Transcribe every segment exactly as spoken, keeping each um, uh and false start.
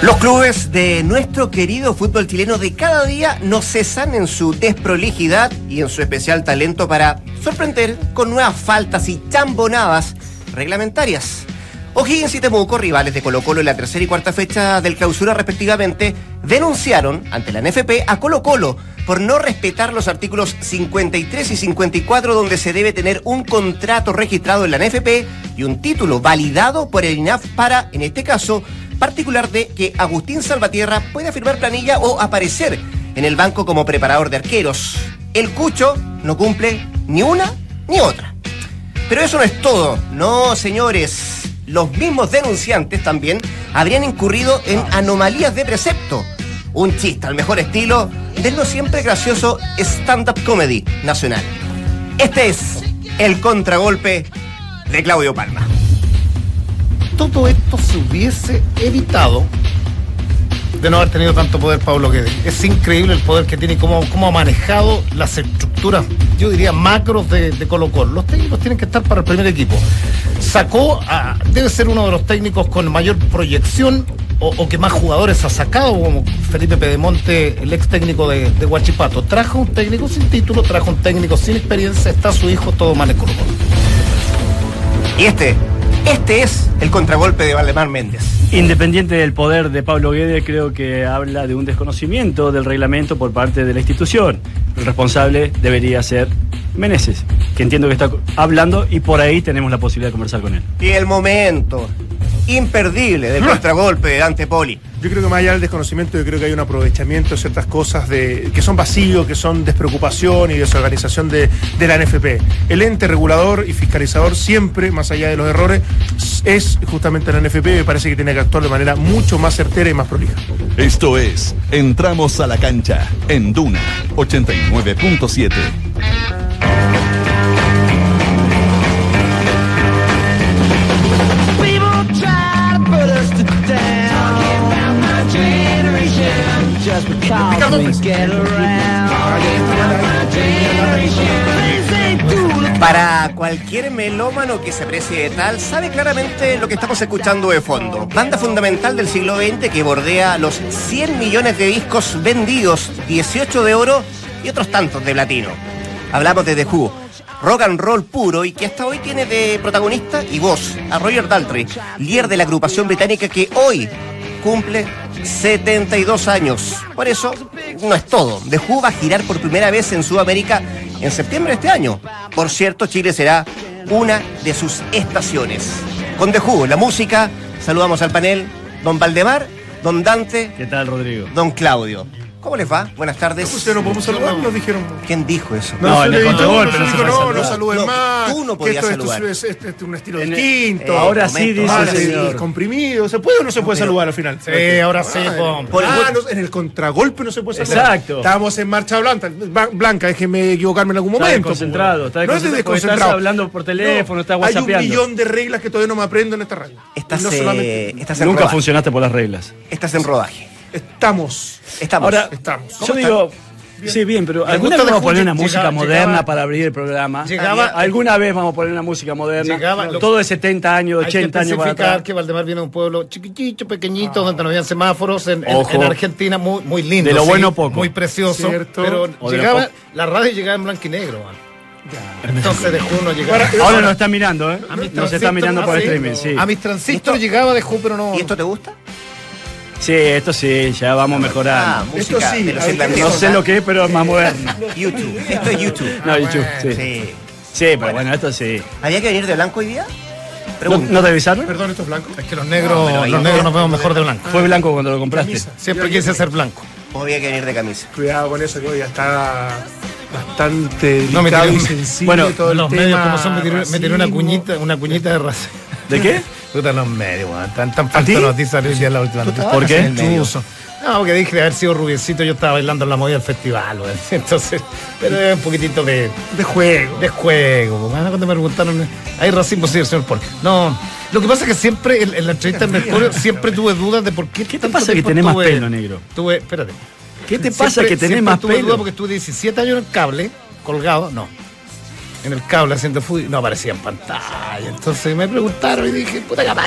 Los clubes de nuestro querido fútbol chileno de cada día no cesan en su desprolijidad y en su especial talento para sorprender con nuevas faltas y chambonadas reglamentarias. O'Higgins y Temuco, rivales de Colo-Colo en la tercera y cuarta fecha del clausura respectivamente, denunciaron ante la N F P a Colo-Colo por no respetar los artículos cincuenta y tres y cincuenta y cuatro, donde se debe tener un contrato registrado en la N F P y un título validado por el I N A F para, en este caso, particular de que Agustín Salvatierra pueda firmar planilla o aparecer en el banco como preparador de arqueros. El Cucho no cumple ni una ni otra. Pero eso no es todo, no, señores. Los mismos denunciantes también habrían incurrido en anomalías de precepto. Un chiste al mejor estilo del no siempre gracioso stand-up comedy nacional. Este es el contragolpe de Claudio Palma. Todo esto se hubiese evitado de no haber tenido tanto poder Pablo Guedes. Es increíble el poder que tiene y cómo, cómo ha manejado las estructuras, yo diría, macros de, de Colo-Colo. Los técnicos tienen que estar para el primer equipo. Sacó, a, debe ser uno de los técnicos con mayor proyección o, o que más jugadores ha sacado, como Felipe Pedemonte, el ex técnico de, de Huachipato. Trajo un técnico sin título, trajo un técnico sin experiencia, está su hijo, todo mal en Colo-Colo. Y este... Este es el contragolpe de Valdemar Méndez. Independiente del poder de Pablo Guedes, creo que habla de un desconocimiento del reglamento por parte de la institución. El responsable debería ser Meneses, que entiendo que está hablando y por ahí tenemos la posibilidad de conversar con él. Y el momento imperdible del contragolpe de Dante Poli. Yo creo que más allá del desconocimiento, yo creo que hay un aprovechamiento de ciertas cosas de, que son vacíos, que son despreocupación y desorganización de, de la N F P. El ente regulador y fiscalizador siempre, más allá de los errores, es justamente la N F P. Me parece que tiene que actuar de manera mucho más certera y más prolija. Esto es Entramos a la Cancha en Duna ochenta y nueve punto siete. Para cualquier melómano que se aprecie de tal, sabe claramente lo que estamos escuchando de fondo. Banda fundamental del siglo veinte que bordea los cien millones de discos vendidos, dieciocho de oro y otros tantos de platino. Hablamos de The Who, rock and roll puro, y que hasta hoy tiene de protagonista y voz a Roger Daltrey, líder de la agrupación británica que hoy cumple setenta y dos años. Por eso, no es todo. The Who va a girar por primera vez en Sudamérica en septiembre de este año. Por cierto, Chile será una de sus estaciones. Con The Who, la música, saludamos al panel, don Valdemar, don Dante. ¿Qué tal, Rodrigo? Don Claudio. ¿Cómo les va? Buenas tardes. ¿Ustedes no podemos saludar? Nos dijeron. ¿Quién dijo eso? No, no en el contragolpe no, no se no, puede no, saludar. no saluden No, más. tú no podías que esto, saludar. Esto es, esto es un estilo En el- distinto. eh, Ahora sí, dice Ahora el sí, señor. comprimido. ¿Se puede o no se puede pero- saludar al final? Sí, ahora sí, Ah, pom. Por el- ah, no, en el contragolpe no se puede saludar. Exacto. Estábamos en marcha blanca. Ba- Blanca, déjeme equivocarme en algún Está momento. desconcentrado, está No es de desconcentrado, porque desconcentrado. estás hablando por teléfono, estás Hay whatsappeando. un millón de reglas que todavía no me aprendo en esta radio. Estás, Y no eh, solamente- estás en Nunca rodaje. funcionaste por las reglas. Estás en rodaje. Estamos. Estamos. Ahora, Estamos. yo ¿Cómo digo... Sí, bien, pero Me alguna gusta vez de vamos a poner Jundi, una música llegaba- moderna llegaba- para abrir el programa. llegaba- Alguna vez vamos a poner una música moderna. Llegaba- lo- Todo de setenta años, Hay que ochenta años para especificar atrás. que Valdemar viene de un pueblo chiquitito, pequeñito, donde no habían semáforos, en, en- Ojo. en Argentina, muy, muy lindo. De lo sí, bueno poco. Muy precioso. Cierto. Pero O de lo llegaba, poco. la radio llegaba en blanco y negro, man. Entonces de Juno llegaba. Ahora- Ahora nos están mirando, ¿eh? A mis Nos están transistores- mirando por ah, sí. streaming, sí. A mis transistores llegaba de Ju, pero no. ¿Y esto te gusta? Sí, esto sí, ya vamos mejorando. Ah, música Esto sí, de los a ver, No irlandeses. sé lo que es, pero es más moderno. YouTube. Esto es YouTube. No, YouTube, sí. Sí. Sí, pero bueno, esto sí. ¿Había que venir de blanco hoy día? ¿No, Pregunta. ¿no te avisaron? Perdón, esto es blanco. Es que los negros, No, pero ahí los no. negros nos vemos mejor de blanco. Fue blanco cuando lo compraste. Camisa. Siempre quise ser blanco. ¿O había que venir de camisa? Cuidado con eso, que hoy ya está bastante No, me delicado tiré- y sensible bueno, todo el Los tema medios como son, me tiró, me tiró una racismo. cuñita, una cuñita de raza. ¿De qué? Puta, los medios, weón. Tan, tan ti? falta noticia hoy día en la última noticia. ¿Por qué? Chuzo. No, porque dije de haber sido rubiecito, yo estaba bailando en la movida del festival, weón. Entonces, pero es un poquitito de, De juego. de juego. weón. Cuando me preguntaron, ¿hay racismo? Sí, el señor Paul. No, lo que pasa es que siempre, en, en la entrevista en Mercurio, siempre tuve dudas de por qué. ¿Qué te tanto pasa que tiempo tenés más tuve- pelo, negro? Tuve, espérate. ¿Qué te pasa Siempre- que tenés siempre más tuve pelo? dudas porque estuve diecisiete años en el cable, colgado, no. En el cable haciendo fútbol, no aparecía en pantalla. Entonces me preguntaron y dije, puta, capaz que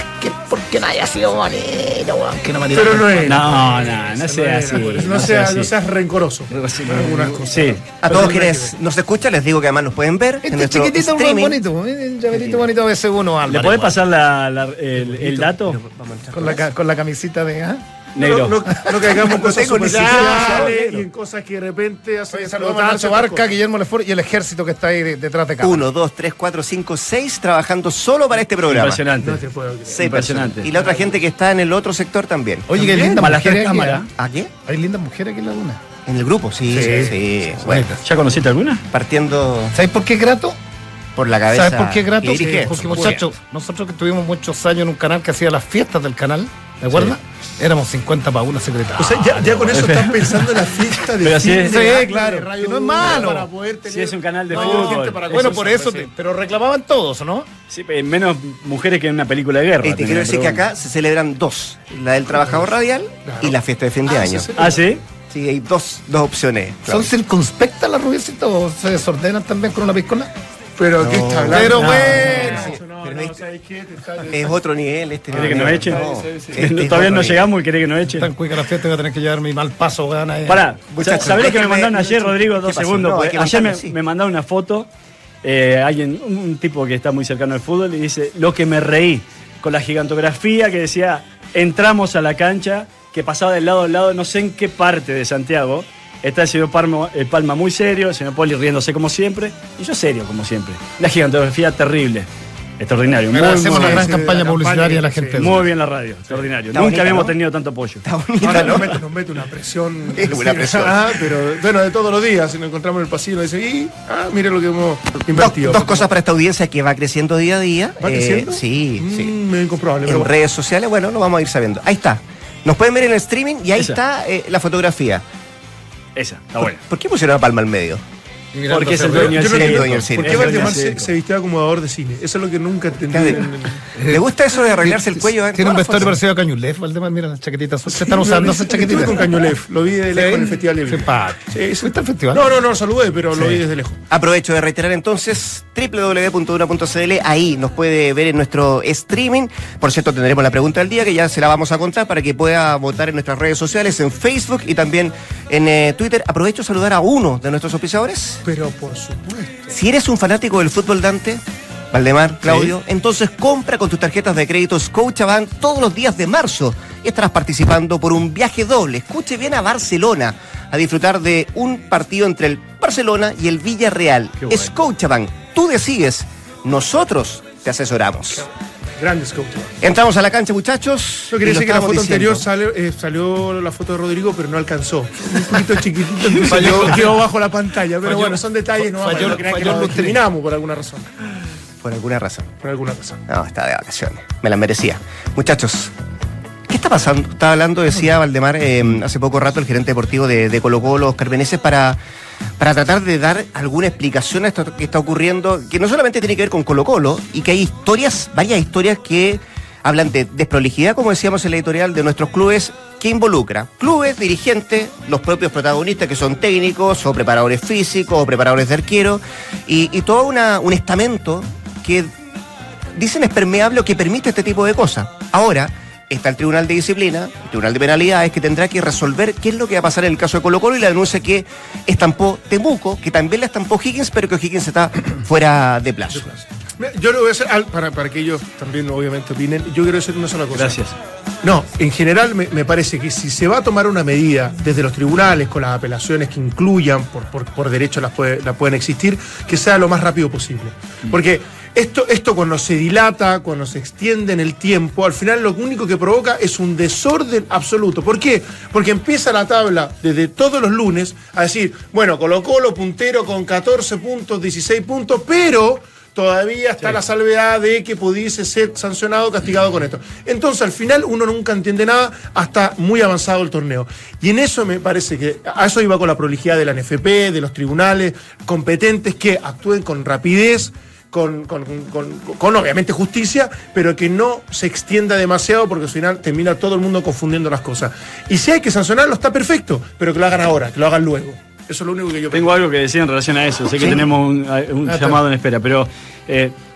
porque no haya sido bonito, weón. Que no me Pero no es. No, no, no sea así. No seas no seas rencoroso. Algunas cosas. Sí. A todos quienes nos escuchan, les digo que además nos pueden ver en Este nuestro chiquitito es streaming. bonito, el llaverito bonito a veces uno, Álvaro. ¿Le podés pasar la, la- el, el dato? Con la, ca- con la camisita de... ¿ah? Negro. No, no, no caigamos en No cosas tengo ni superficiales siquiera- y en cosas que de repente hacen Oye, saludamos a explotar Nacho ciertas Barca, cosas. Guillermo Lefort y el ejército que está ahí de- detrás de cámara. Uno, dos, tres, cuatro, cinco, seis trabajando solo para este programa. Impresionante. No te puedo creer. Seis Impresionante. personas. Y la otra gente que está en el otro sector también. Oye, qué linda Para las mujer tres aquí, cámaras. ¿eh? ¿A qué? Hay lindas mujeres aquí en la luna. En el grupo, sí, sí. Sí. Bueno, ¿Ya conociste alguna? partiendo ¿Sabes por qué es grato? por la cabeza. ¿Sabes por qué es grato? que dirige. Porque, muchachos, nosotros que tuvimos muchos años en un canal que hacía las fiestas del canal, ¿de acuerdo? Éramos cincuenta para una secretaria. O sea, ya, ya con eso estás pensando en la fiesta de Pero así fin es. de Sí, año claro, de Radio que no es Duna malo. para poder tener Si es un canal de mayor fútbol. gente para Bueno, cosas, por eso, sí. te- pero reclamaban todos, ¿no? Sí, pero menos mujeres que en una película de guerra. Eh, te quiero decir que acá se celebran dos: la del trabajador radial y la fiesta de fin de Ah, año. sí, sí. Ah, sí. Sí, hay dos, dos opciones. ¿Son circunspectas las rubiecitas o se desordenan también con una piscola? Pero ¿qué está hablando? Pero No. bueno. Nacho, no, Pero no, este- ¿sabes qué? Te está- Es otro nivel este. ¿Quiere que no, nos echen? no, Sí, sí, sí. este No, es todavía otro no nivel. llegamos y querés que nos echen. Tan cuica la fiesta voy a tener que llevar mi mal paso, weón. ahí. Pará, Muchachos, ¿sabés lo que me déjenme- mandaron ayer, Rodrigo? ¿Qué Dos pasó? segundos. No, porque hay que ayer me, contarlo, sí. me mandaron una foto, eh, alguien, un, un tipo que está muy cercano al fútbol, y dice, lo que me reí, con la gigantografía que decía, entramos a la cancha, que pasaba del lado al lado, no sé en qué parte de Santiago. Está el señor Palma, el Palma muy serio, el señor Poli riéndose como siempre, y yo serio como siempre. La gigantografía terrible, extraordinario. Muy, Agradecemos muy la bien. gran sí, campaña la publicitaria campaña, a la sí. gente. Muy bien la radio, extraordinario. Está Nunca bonita, habíamos ¿no? tenido tanto apoyo. Está bonita, Ahora ¿no? nos mete, nos mete una presión. Es una presión. Ah, pero bueno, de todos los días, si nos encontramos en el pasillo, nos dice, y, ah, mire lo que hemos Dos, invertido. dos cosas para esta audiencia que va creciendo día a día. ¿Va Eh, creciendo? sí, Mm, sí. medio incomprobable, En pero bueno. redes sociales, bueno, lo vamos a ir sabiendo. Ahí está. Nos pueden ver en el streaming y ahí Esa. está eh, la fotografía. Esa, está buena. ¿Por qué pusieron a Palma al medio? Porque es el Yo dueño del no circo. entiendo dueño del circo. ¿Por qué Es el Valdemar dueño del se, circo. se vistió de acomodador de cine? Eso es lo que nunca entendí. Claro. en- en- ¿Le gusta eso de arreglarse el cuello? eh? Tiene un Todas las vestuario fotos. parecido a Cañulef, Valdemar, mira las chaquetitas. Se Sí, están lo usando vi- esas estuve chaquetitas. con Cañolef, lo vi de lejos en el Festival de Viña. Simpático. Sí, sí. ¿Fuiste al festival? No, no, no, saludé, pero lo Sí. vi desde lejos. Aprovecho de reiterar entonces doble u doble u doble u punto duna punto c l, ahí nos puede ver en nuestro streaming. Por cierto, tendremos la pregunta del día que ya se la vamos a contar para que pueda votar en nuestras redes sociales, en Facebook y también en eh, Twitter. Aprovecho de saludar a uno de nuestros auspiciadores. Pero por supuesto. Si eres un fanático del fútbol, Dante, Valdemar, Claudio, entonces compra con tus tarjetas de crédito Scotiabank todos los días de marzo y estarás participando por un viaje doble. Escuche bien, a Barcelona, a disfrutar de un partido entre el Barcelona y el Villarreal. Qué bueno. Scotiabank, tú decides, nosotros te asesoramos. Grandes scout. Entramos a la cancha, muchachos. Yo y quería lo decir que la estábamos foto anterior diciendo. sale- eh, salió la foto de Rodrigo, pero no alcanzó. Un poquito chiquitito, entonces Falló. quedó, quedó bajo la pantalla. Pero Falló. bueno, son detalles, no Falló- vamos a creer que falló nos el discriminamos por alguna razón. Por alguna razón. Por alguna razón. No, está de vacaciones. Me las merecía. Muchachos, ¿qué está pasando? Estaba hablando, decía Valdemar, eh, hace poco rato, el gerente deportivo de, de Colo Colo, Oscar Beneses, para, para tratar de dar alguna explicación a esto que está ocurriendo, que no solamente tiene que ver con Colo Colo, y que hay historias, varias historias que hablan de desprolijidad, como decíamos en la editorial, de nuestros clubes, que involucra clubes, dirigentes, los propios protagonistas que son técnicos, o preparadores físicos, o preparadores de arquero, y, y todo una, un estamento que dicen es permeable o que permite este tipo de cosas. Ahora está el Tribunal de Disciplina, el Tribunal de Penalidades, que tendrá que resolver qué es lo que va a pasar en el caso de Colo Colo y la denuncia que estampó Temuco, que también la estampó Higgins, pero que Higgins está fuera de plazo. Mira, yo le voy a hacer, al- para, para que ellos también obviamente opinen, yo quiero decir una sola cosa. Gracias. No, en general me, me parece que si se va a tomar una medida desde los tribunales con las apelaciones que incluyan, por, por, por derecho las, puede- las pueden existir, que sea lo más rápido posible. Porque esto, esto cuando se dilata, cuando se extiende en el tiempo, al final lo único que provoca es un desorden absoluto. ¿Por qué? Porque empieza la tabla desde todos los lunes a decir, bueno, Colo Colo puntero con catorce puntos, dieciséis puntos, pero todavía está Sí. la salvedad de que pudiese ser sancionado, castigado con esto. Entonces, al final, uno nunca entiende nada hasta muy avanzado el torneo. Y en eso me parece que, a eso iba con la prolijidad de la N F P, de los tribunales competentes que actúen con rapidez, con, con, con, con- con, obviamente justicia, pero que no se extienda demasiado porque al final termina todo el mundo confundiendo las cosas. Y si hay que sancionarlo, está perfecto, pero que lo hagan ahora, que lo hagan luego. Eso es lo único que yo Tengo algo que decir en relación a eso. Sé que Sí. tenemos un, un Ah, llamado en espera, pero eh,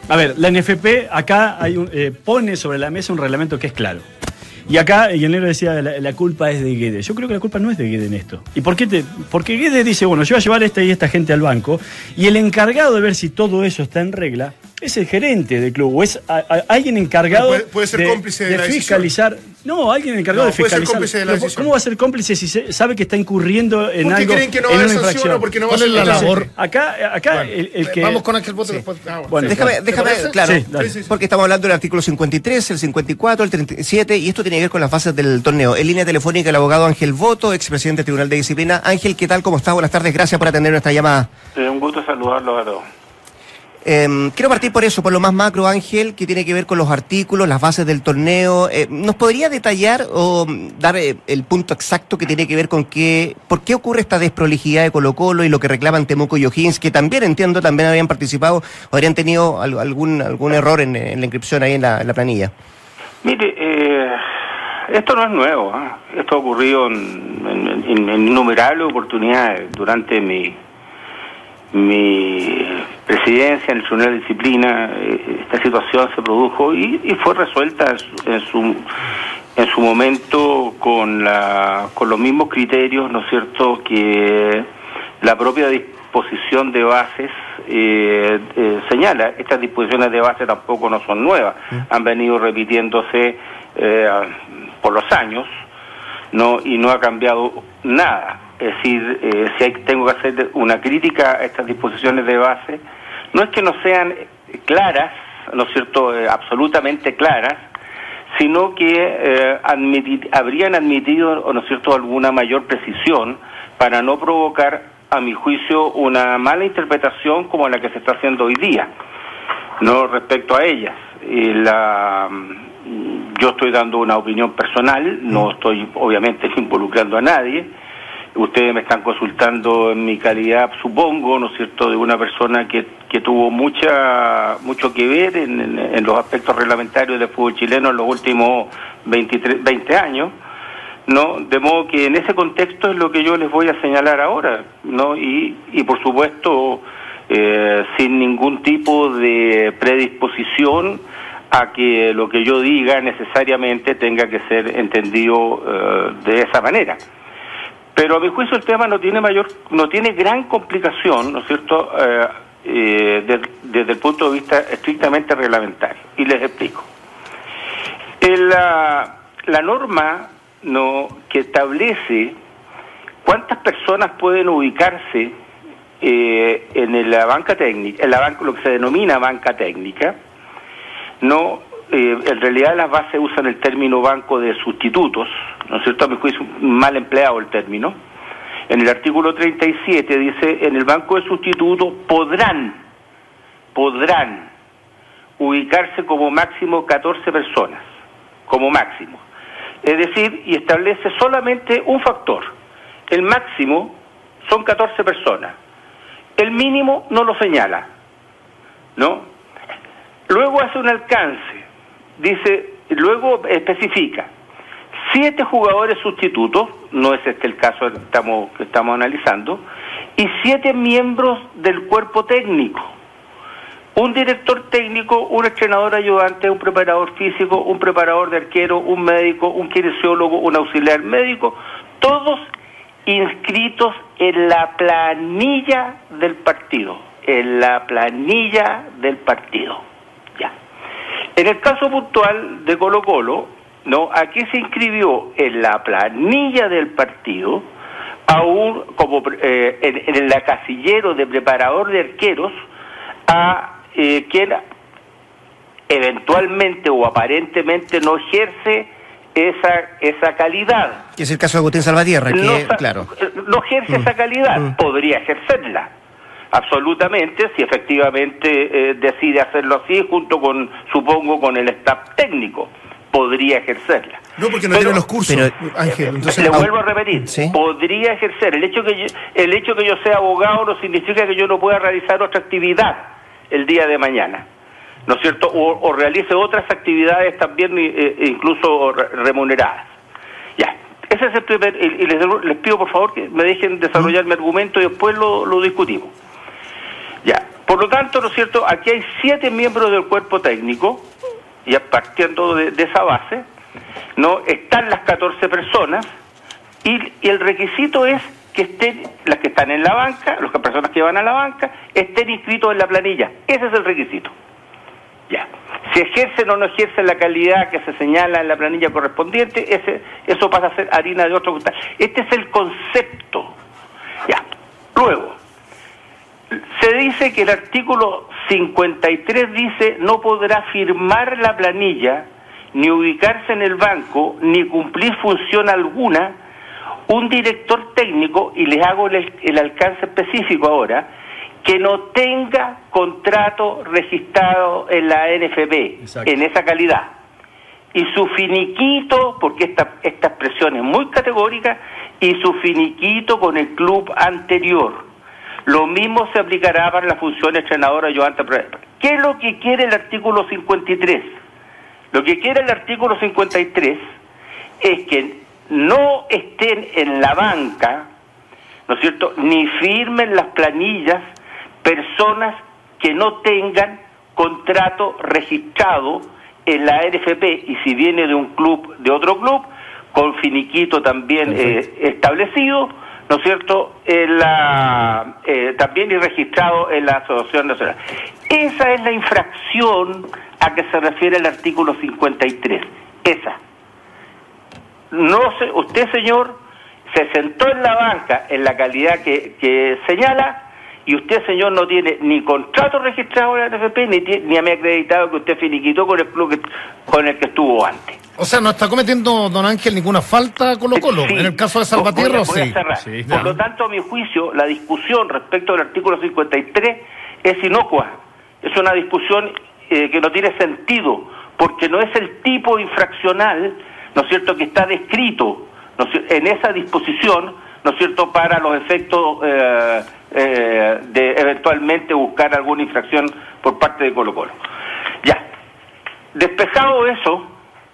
A ver, la N F P acá hay un, eh, pone sobre la mesa un reglamento que es claro. Y acá el negro decía, la, la culpa es de Guedes. Yo creo que la culpa no es de Guedes en esto. ¿Y por qué? Te, porque Guedes dice, bueno, yo voy a llevar a esta y esta gente al banco, y el encargado de ver si todo eso está en regla es el gerente del club, o es a, a, alguien encargado puede, puede ser de, cómplice de, de la fiscalizar. decisión. No, alguien encargado No, de puede ser fiscalizar. cómplice de la Pero, decisión. ¿cómo va a ser cómplice si se, sabe que está incurriendo en porque algo? creen que no en va a una sanción infracción? o porque no va a ¿Cuál ser es la la labor? Acá, acá Bueno, el, el que... Vamos con Ángel Boto Sí. después. Ah, Bueno, Déjame, déjame, parece? claro, Sí, dale. Sí, sí, sí. porque estamos hablando del artículo cincuenta y tres, el cincuenta y cuatro, el treinta y siete, y esto tiene que ver con las fases del torneo. En línea telefónica el abogado Ángel Boto, expresidente del Tribunal de Disciplina. Ángel, ¿qué tal? ¿Cómo estás? Buenas tardes, gracias por atender nuestra llamada. Eh, un gusto saludarlos a todos. Eh, quiero partir por eso, por lo más macro, Ángel, que tiene que ver con los artículos, las bases del torneo. Eh, ¿Nos podría detallar o dar eh, el punto exacto que tiene que ver con qué, por qué ocurre esta desprolijidad de Colo-Colo y lo que reclaman Temuco y O'Higgins, que también entiendo, también habían participado o habrían tenido al- algún algún error en, en la inscripción ahí en la, en la planilla? Mire, eh, esto no es nuevo, ¿eh? Esto ha ocurrido en, en- en- en innumerables oportunidades durante mi mi presidencia en el Tribunal de Disciplina. Eh, esta situación se produjo y, y fue resuelta en su, en su en su momento con la con los mismos criterios, ¿no es cierto?, que la propia disposición de bases eh, eh, señala. Estas disposiciones de base tampoco no son nuevas, han venido repitiéndose eh, por los años, no, y no ha cambiado nada. Es decir, eh, si hay, tengo que hacer una crítica a estas disposiciones de base, no es que no sean claras, ¿no es cierto?, eh, absolutamente claras, sino que eh, admitir, habrían admitido, ¿no es cierto?, alguna mayor precisión para no provocar, a mi juicio, una mala interpretación como la que se está haciendo hoy día, no respecto a ellas. Y la, yo estoy dando una opinión personal, no estoy obviamente involucrando a nadie. Ustedes me están consultando en mi calidad, supongo, ¿no es cierto?, de una persona que, que tuvo mucha mucho que ver en, en, en los aspectos reglamentarios del fútbol chileno en los últimos veintitrés, veinte años, ¿no? De modo que en ese contexto es lo que yo les voy a señalar ahora, ¿no? Y, y por supuesto, eh, sin ningún tipo de predisposición a que lo que yo diga necesariamente tenga que ser entendido eh, de esa manera. Pero a mi juicio el tema no tiene mayor, no tiene gran complicación, ¿no es cierto?, eh, eh, de, desde el punto de vista estrictamente reglamentario. Y les explico. En la, la norma, no, que establece cuántas personas pueden ubicarse eh, en la banca técnica, en la banca, lo que se denomina banca técnica, no. Eh, en realidad las bases usan el término banco de sustitutos, ¿no es cierto? A mi juicio mal empleado el término. En el artículo treinta y siete dice, en el banco de sustitutos podrán, podrán ubicarse como máximo catorce personas, como máximo. Es decir, y establece solamente un factor. El máximo son catorce personas. El mínimo no lo señala, ¿no? Luego hace un alcance. Dice, luego especifica siete jugadores sustitutos, no es este el caso que estamos, que estamos analizando, y siete miembros del cuerpo técnico, un director técnico, un entrenador ayudante, un preparador físico, un preparador de arquero, un médico, un kinesiólogo, un auxiliar médico, todos inscritos en la planilla del partido, en la planilla del partido. Ya. En el caso puntual de Colo-Colo, ¿no? Aquí se inscribió en la planilla del partido a un, como eh, en, en el casillero de preparador de arqueros, a eh, quien eventualmente o aparentemente no ejerce esa esa calidad. Que es el caso de Agustín Salvatierra, que, no, claro. No ejerce mm. esa calidad, mm. podría ejercerla. Absolutamente, si efectivamente eh, decide hacerlo así, junto con, supongo, con el staff técnico, podría ejercerla. No, porque no pero, tiene los cursos, pero, Ángel. Entonces, le vuelvo a repetir, ¿sí? Podría ejercer. El hecho que yo, el hecho que yo sea abogado no significa que yo no pueda realizar otra actividad el día de mañana, ¿no es cierto? O, o realice otras actividades también, eh, incluso remuneradas. Ya. Ese es el primer, y, y les, les pido por favor que me dejen desarrollar ¿Mm? mi argumento y después lo, lo discutimos. Ya, Por lo tanto, ¿no es cierto?, aquí hay siete miembros del cuerpo técnico, ya partiendo de, de esa base, ¿no? Están las catorce personas, y, y el requisito es que estén, las que están en la banca, las personas que van a la banca, estén inscritos en la planilla. Ese es el requisito. Ya. Si ejercen o no ejercen la calidad que se señala en la planilla correspondiente, ese, eso pasa a ser harina de otro costal. Este es el concepto. Ya. Luego, se dice que el artículo cincuenta y tres dice no podrá firmar la planilla, ni ubicarse en el banco, ni cumplir función alguna un director técnico, y les hago el, el alcance específico ahora, que no tenga contrato registrado en la N F P. Exacto. En esa calidad. Y su finiquito, porque esta, esta expresión es muy categórica, y su finiquito con el club anterior. Lo mismo se aplicará para la función entrenadora ayudante. ¿Qué es lo que quiere el artículo cincuenta y tres? Lo que quiere el artículo cincuenta y tres es que no estén en la banca, ¿no es cierto?, ni firmen las planillas personas que no tengan contrato registrado en la N F P, y si viene de un club, de otro club, con finiquito también eh, establecido, ¿no es cierto?, en la, eh, también y registrado en la Asociación Nacional. Esa es la infracción a que se refiere el artículo cincuenta y tres. Esa. No se, usted, señor, se sentó en la banca en la calidad que, que señala, y usted, señor, no tiene ni contrato registrado en la N F P, ni, ni me ha acreditado que usted finiquitó con el club que, con el que estuvo antes. O sea, no está cometiendo, don Ángel, ninguna falta Colo-Colo, sí. En el caso de Salvatierra, voy a, voy a sí. sí. Por lo tanto, a mi juicio, la discusión respecto al artículo cincuenta y tres es inocua. Es una discusión eh, que no tiene sentido, porque no es el tipo infraccional, ¿no es cierto?, que está descrito, ¿no es cierto?, en esa disposición, ¿no es cierto?, para los efectos eh, eh, de eventualmente buscar alguna infracción por parte de Colo-Colo. Ya. Despejado eso,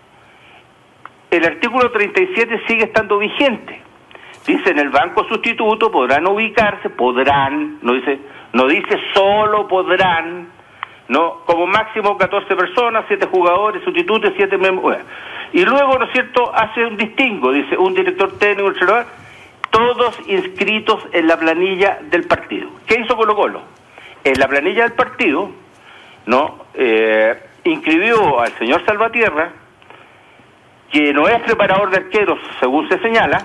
el artículo treinta y siete sigue estando vigente. Dice, en el banco sustituto podrán ubicarse, podrán, no dice, no dice solo podrán, no, como máximo catorce personas, siete jugadores, sustitutos, siete miembros. Y luego, ¿no es cierto?, hace un distingo, dice, un director técnico, un entrenador, todos inscritos en la planilla del partido. ¿Qué hizo Colo-Colo? En la planilla del partido, ¿no?, eh, inscribió al señor Salvatierra, que no es preparador de arqueros, según se señala,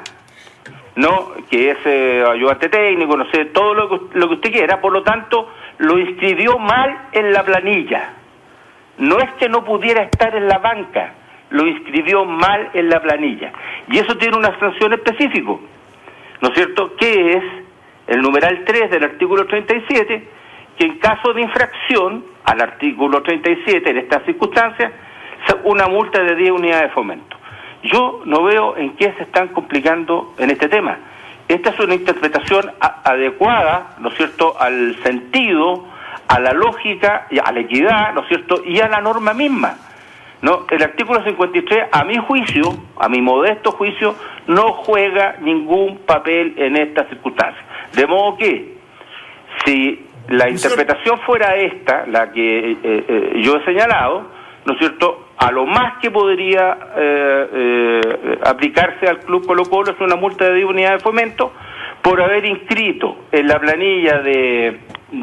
no, que es eh, ayudante técnico, no sé, todo lo que, lo que usted quiera, por lo tanto, lo inscribió mal en la planilla. No es que no pudiera estar en la banca, lo inscribió mal en la planilla. Y eso tiene una sanción específica, ¿no es cierto?, que es el numeral tres del artículo treinta y siete, que en caso de infracción al artículo treinta y siete, en estas circunstancias, una multa de diez unidades de fomento. Yo no veo en qué se están complicando en este tema. Esta es una interpretación a- adecuada, ¿no es cierto?, al sentido, a la lógica, y a la equidad, ¿no es cierto?, y a la norma misma, ¿no? El artículo cincuenta y tres, a mi juicio, a mi modesto juicio, no juega ningún papel en estas circunstancias. De modo que, si la interpretación fuera esta, la que eh, eh, yo he señalado, ¿no es cierto?, a lo más que podría eh, eh, aplicarse al Club Colo-Colo es una multa de diez unidades de fomento por haber inscrito en la planilla de,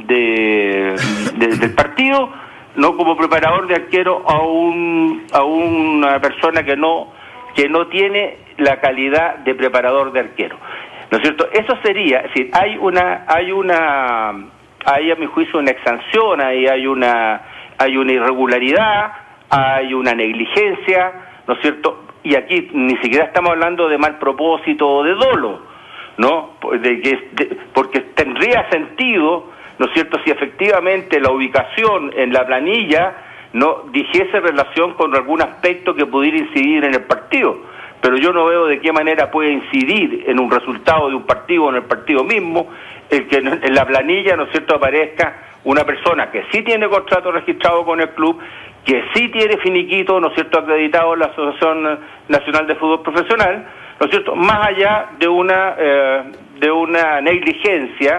de, de del partido, no como preparador de arquero, a un a una persona que no que no tiene la calidad de preparador de arquero, ¿no es cierto? Eso sería, es decir, hay una hay una hay a mi juicio una exención, ahí hay una hay una irregularidad, hay una negligencia, ¿no es cierto? Y aquí ni siquiera estamos hablando de mal propósito o de dolo, ¿no? De que, de, porque tendría sentido, ¿no es cierto?, si efectivamente la ubicación en la planilla no dijese relación con algún aspecto que pudiera incidir en el partido, pero yo no veo de qué manera puede incidir en un resultado de un partido o en el partido mismo el que en la planilla, ¿no es cierto?, aparezca una persona que sí tiene contrato registrado con el club, que sí tiene finiquito, ¿no es cierto?, acreditado en la Asociación Nacional de Fútbol Profesional, ¿no es cierto?, más allá de una eh, de una negligencia,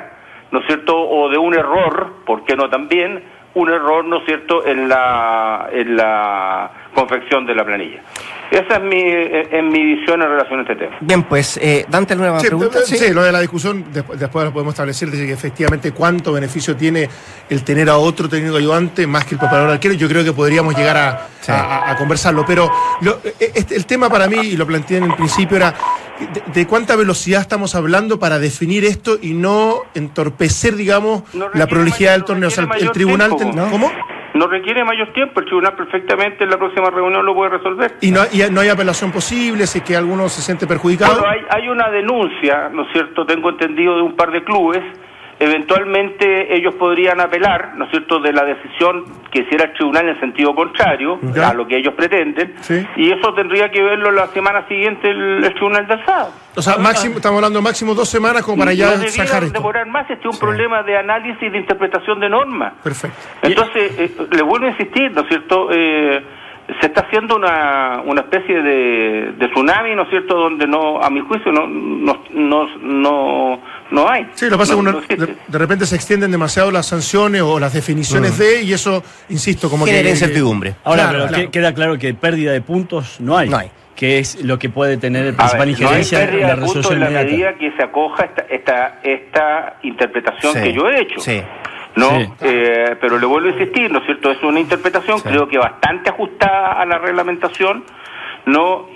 ¿no es cierto?, o de un error, ¿por qué no también? Un error, ¿no es cierto?, en la en la confección de la planilla. Esa es mi, es mi visión en relación a este tema. Bien, pues, eh, Dante, ¿alguna más Sí, pregunta? sí, sí, lo de la discusión, después, después lo podemos establecer, de que efectivamente cuánto beneficio tiene el tener a otro técnico ayudante más que el preparador arquero. Yo creo que podríamos llegar a, Sí. a, a conversarlo, pero lo, este, el tema para mí, y lo planteé en el principio, era de, de cuánta velocidad estamos hablando para definir esto y no entorpecer, digamos, No la requiere prolijidad mayor- del torneo. O sea, no el, requiere el tribunal... mayor ten- tiempo, ¿Cómo? No requiere mayor tiempo, el tribunal perfectamente en la próxima reunión lo puede resolver. Y no, y no hay apelación posible, si es que alguno se siente perjudicado. Bueno, hay, hay una denuncia, ¿no es cierto?, tengo entendido, de un par de clubes. Eventualmente ellos podrían apelar, ¿no es cierto?, de la decisión que hiciera el tribunal en sentido contrario Ya. a lo que ellos pretenden, Sí. y eso tendría que verlo la semana siguiente el, el tribunal de alzada. O sea, máximo, estamos hablando máximo dos semanas como para ya no debiera sacar esto. demorar más, este es un Sí. problema de análisis y de interpretación de normas. Perfecto. Entonces, eh, le vuelvo a insistir, ¿no es cierto?, eh, se está haciendo una, una especie de, de tsunami, ¿no es cierto?, donde no, a mi juicio, no no no no, no hay. Sí, lo que pasa No- es que no uno- existe. de, de repente se extienden demasiado las sanciones o las definiciones de, y eso, insisto, como Genera que... incertidumbre. Ahora, Claro, pero claro. que- queda claro que pérdida de puntos no hay. No hay. Que es lo que puede tener el A principal ver, injerencia no hay pérdida en la de puntos resolución en la inmediata. medida que se acoja esta esta, esta interpretación Sí, que yo he hecho. sí. No, Sí. Eh, pero le vuelvo a insistir, ¿no es cierto? Es una interpretación, creo que bastante ajustada a la reglamentación, ¿no?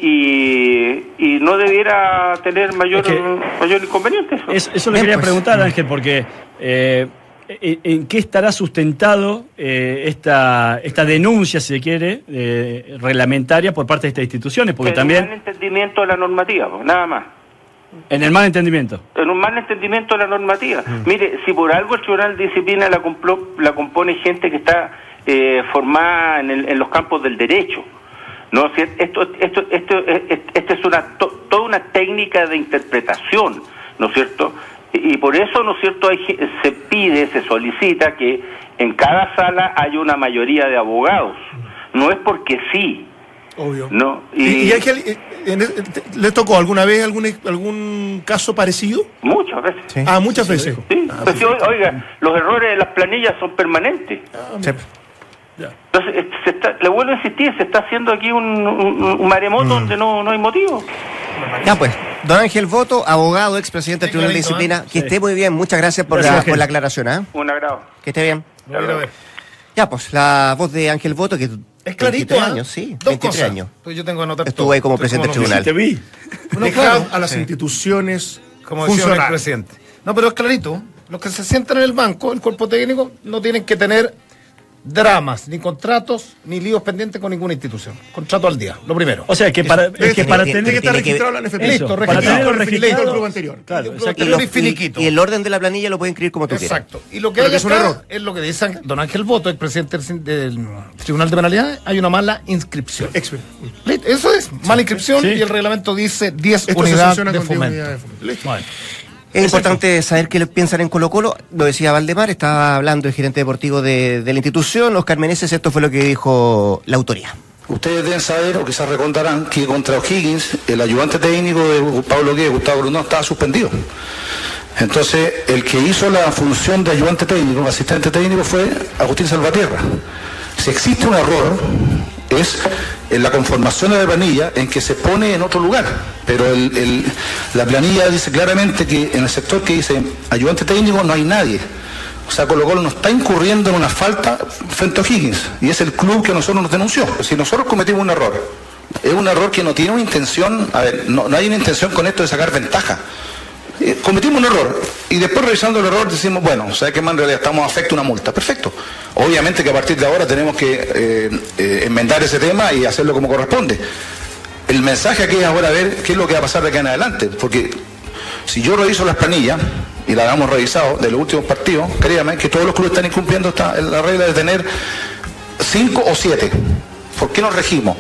Y, y no debiera tener mayor, Es que- mayor inconveniente. Eso. Es- eso le Bien, quería pues. preguntar, Ángel, porque eh, ¿en en qué estará sustentado eh, esta esta denuncia, si se quiere, eh, reglamentaria por parte de estas instituciones? Porque En un también, mal entendimiento de la normativa, pues, nada más. en el mal entendimiento. En un mal entendimiento de la normativa. Mm. Mire, si por algo el Tribunal de Disciplina la, complo- la compone gente que está eh, formada en, el- en los campos del derecho, ¿no? Si esto, esto, esto, esto es una to- toda una técnica de interpretación, ¿no es cierto? Y, y por eso, ¿no es cierto?, hay, ge- se pide, se solicita que en cada sala haya una mayoría de abogados. No es porque sí, Obvio. ¿no? ¿Y, y hay que, eh, en- en- ¿le tocó alguna vez algún algún caso parecido? Muchas veces. Sí. Ah, muchas veces. Sí, pues sí, oiga, los errores de las planillas son permanentes. Sí. Entonces, eh, se está, le vuelvo a insistir, se está haciendo aquí un, un, un maremoto Mm. donde no, no hay motivo. Ya pues, don Ángel Voto, abogado, expresidente del Sí, Tribunal de clarito, Disciplina, ¿eh? que Sí. esté muy bien, muchas gracias por, Gracias, la, Ángel. por la aclaración, ¿ah? Un agrado. Que esté bien. Voy a ir a ver. Ya pues, la voz de Ángel Voto, que Es clarito, veintitrés ¿ah? años, sí, Dos veintitrés cosas. años. Pues yo tengo que anotar Estuvo todo. ahí como Estoy presidente del los tribunal. Te vi. Bueno, Dejad claro, a las sí. instituciones como decía el funcionar. presidente. No, pero es clarito. Los que se sientan en el banco, el cuerpo técnico, no tienen que tener dramas, ni contratos, ni líos pendientes con ninguna institución. Contrato al día, lo primero. O sea, que para, es que tiene- para tiene- tener... Tiene que estar tiene que- registrado en la N F P. Eso, Listo, para registrado, tenerlo registrado registrado del club anterior. Claro, Y- exacto. Y, Pero los- ni finiquito. y- y el orden de la planilla lo pueden escribir como tú quieras. Exacto. Y lo que Pero hay que es un acá error. es lo que dice don Ángel Voto, el presidente del, del Tribunal de Penalidades, hay una mala inscripción. Exper. Listo, eso es, mala inscripción Sí. y el reglamento dice diez Esto se unidades sanciona de con diez fomento. unidades de fomento. Listo. Bueno. Es importante saber qué le piensan en Colo Colo. Lo decía Valdemar, estaba hablando el gerente deportivo de, de la institución, Oscar Meneses, esto fue lo que dijo la autoridad. Ustedes deben saber, o quizás recordarán, que contra O'Higgins, el ayudante técnico de Pablo Guede, Gustavo Bruno, estaba suspendido. Entonces, el que hizo la función de ayudante técnico, asistente técnico, fue Agustín Salvatierra. Si existe un error, es en la conformación de la planilla en que se pone en otro lugar. Pero el, el- la planilla dice claramente que en el sector que dice ayudante técnico no hay nadie. O sea, Colo Colo no está incurriendo en una falta frente a O'Higgins. Y es el club que a nosotros nos denunció. Si nosotros cometimos un error, es un error que no tiene una intención, a ver, no, no hay una intención con esto de sacar ventaja. Eh, cometimos un error y después revisando el error decimos, bueno, o sea que más en realidad estamos afecto a una multa. Perfecto. Obviamente que a partir de ahora tenemos que eh, eh, enmendar ese tema y hacerlo como corresponde. El mensaje aquí es ahora ver qué es lo que va a pasar de acá en adelante, porque si yo reviso las planillas y las hemos revisado de los últimos partidos, créanme que todos los clubes están incumpliendo esta, la regla de tener cinco o siete. ¿Por qué nos regimos?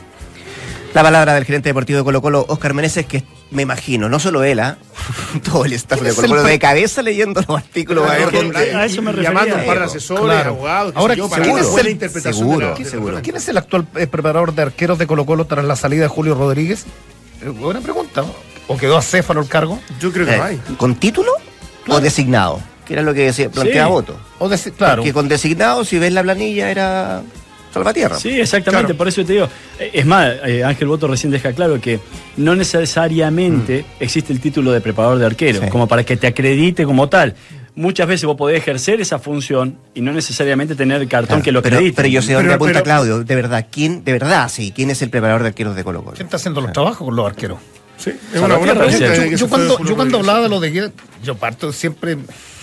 La palabra del gerente deportivo de Colo Colo, Oscar Meneses, que me imagino, no solo él, ¿ah? todo el staff de es Colo el Colo pre- de cabeza leyendo los artículos. a ver porque- dónde- a eso me refería. Llamando a un par de asesores, Claro. abogados, qué Ahora, sé yo, para ¿quién una es buena el- interpretación seguro, de la- de la seguro. planilla. ¿Quién es el actual eh, preparador de arqueros de Colo Colo tras la salida de Julio Rodríguez? Eh, buena pregunta. ¿O quedó acéfalo el cargo? Yo creo que no Eh, hay. ¿Con título o designado? que era lo que decía, planteaba Sí. Voto. O desi- claro. Porque con designado, si ves la planilla, era Salvatierra. Sí, exactamente, Claro. por eso te digo. eh, Es más, eh, Ángel Boto recién deja claro que no necesariamente mm. existe el título de preparador de arquero, Sí. como para que te acredite como tal. Muchas veces vos podés ejercer esa función y no necesariamente tener el cartón Claro, que lo pero, acredite. pero yo sé dónde Pero- apunta pero- Claudio, de verdad, ¿quién, de verdad, sí, quién es el preparador de arqueros de Colo Colo? ¿Quién está haciendo los trabajos con los arqueros? Sí, es una buena Salvatierra, pregunta. sí. desde Yo, que yo se fue cuando, Julio yo cuando Rodríguez. hablaba de lo de Guedes, yo parto siempre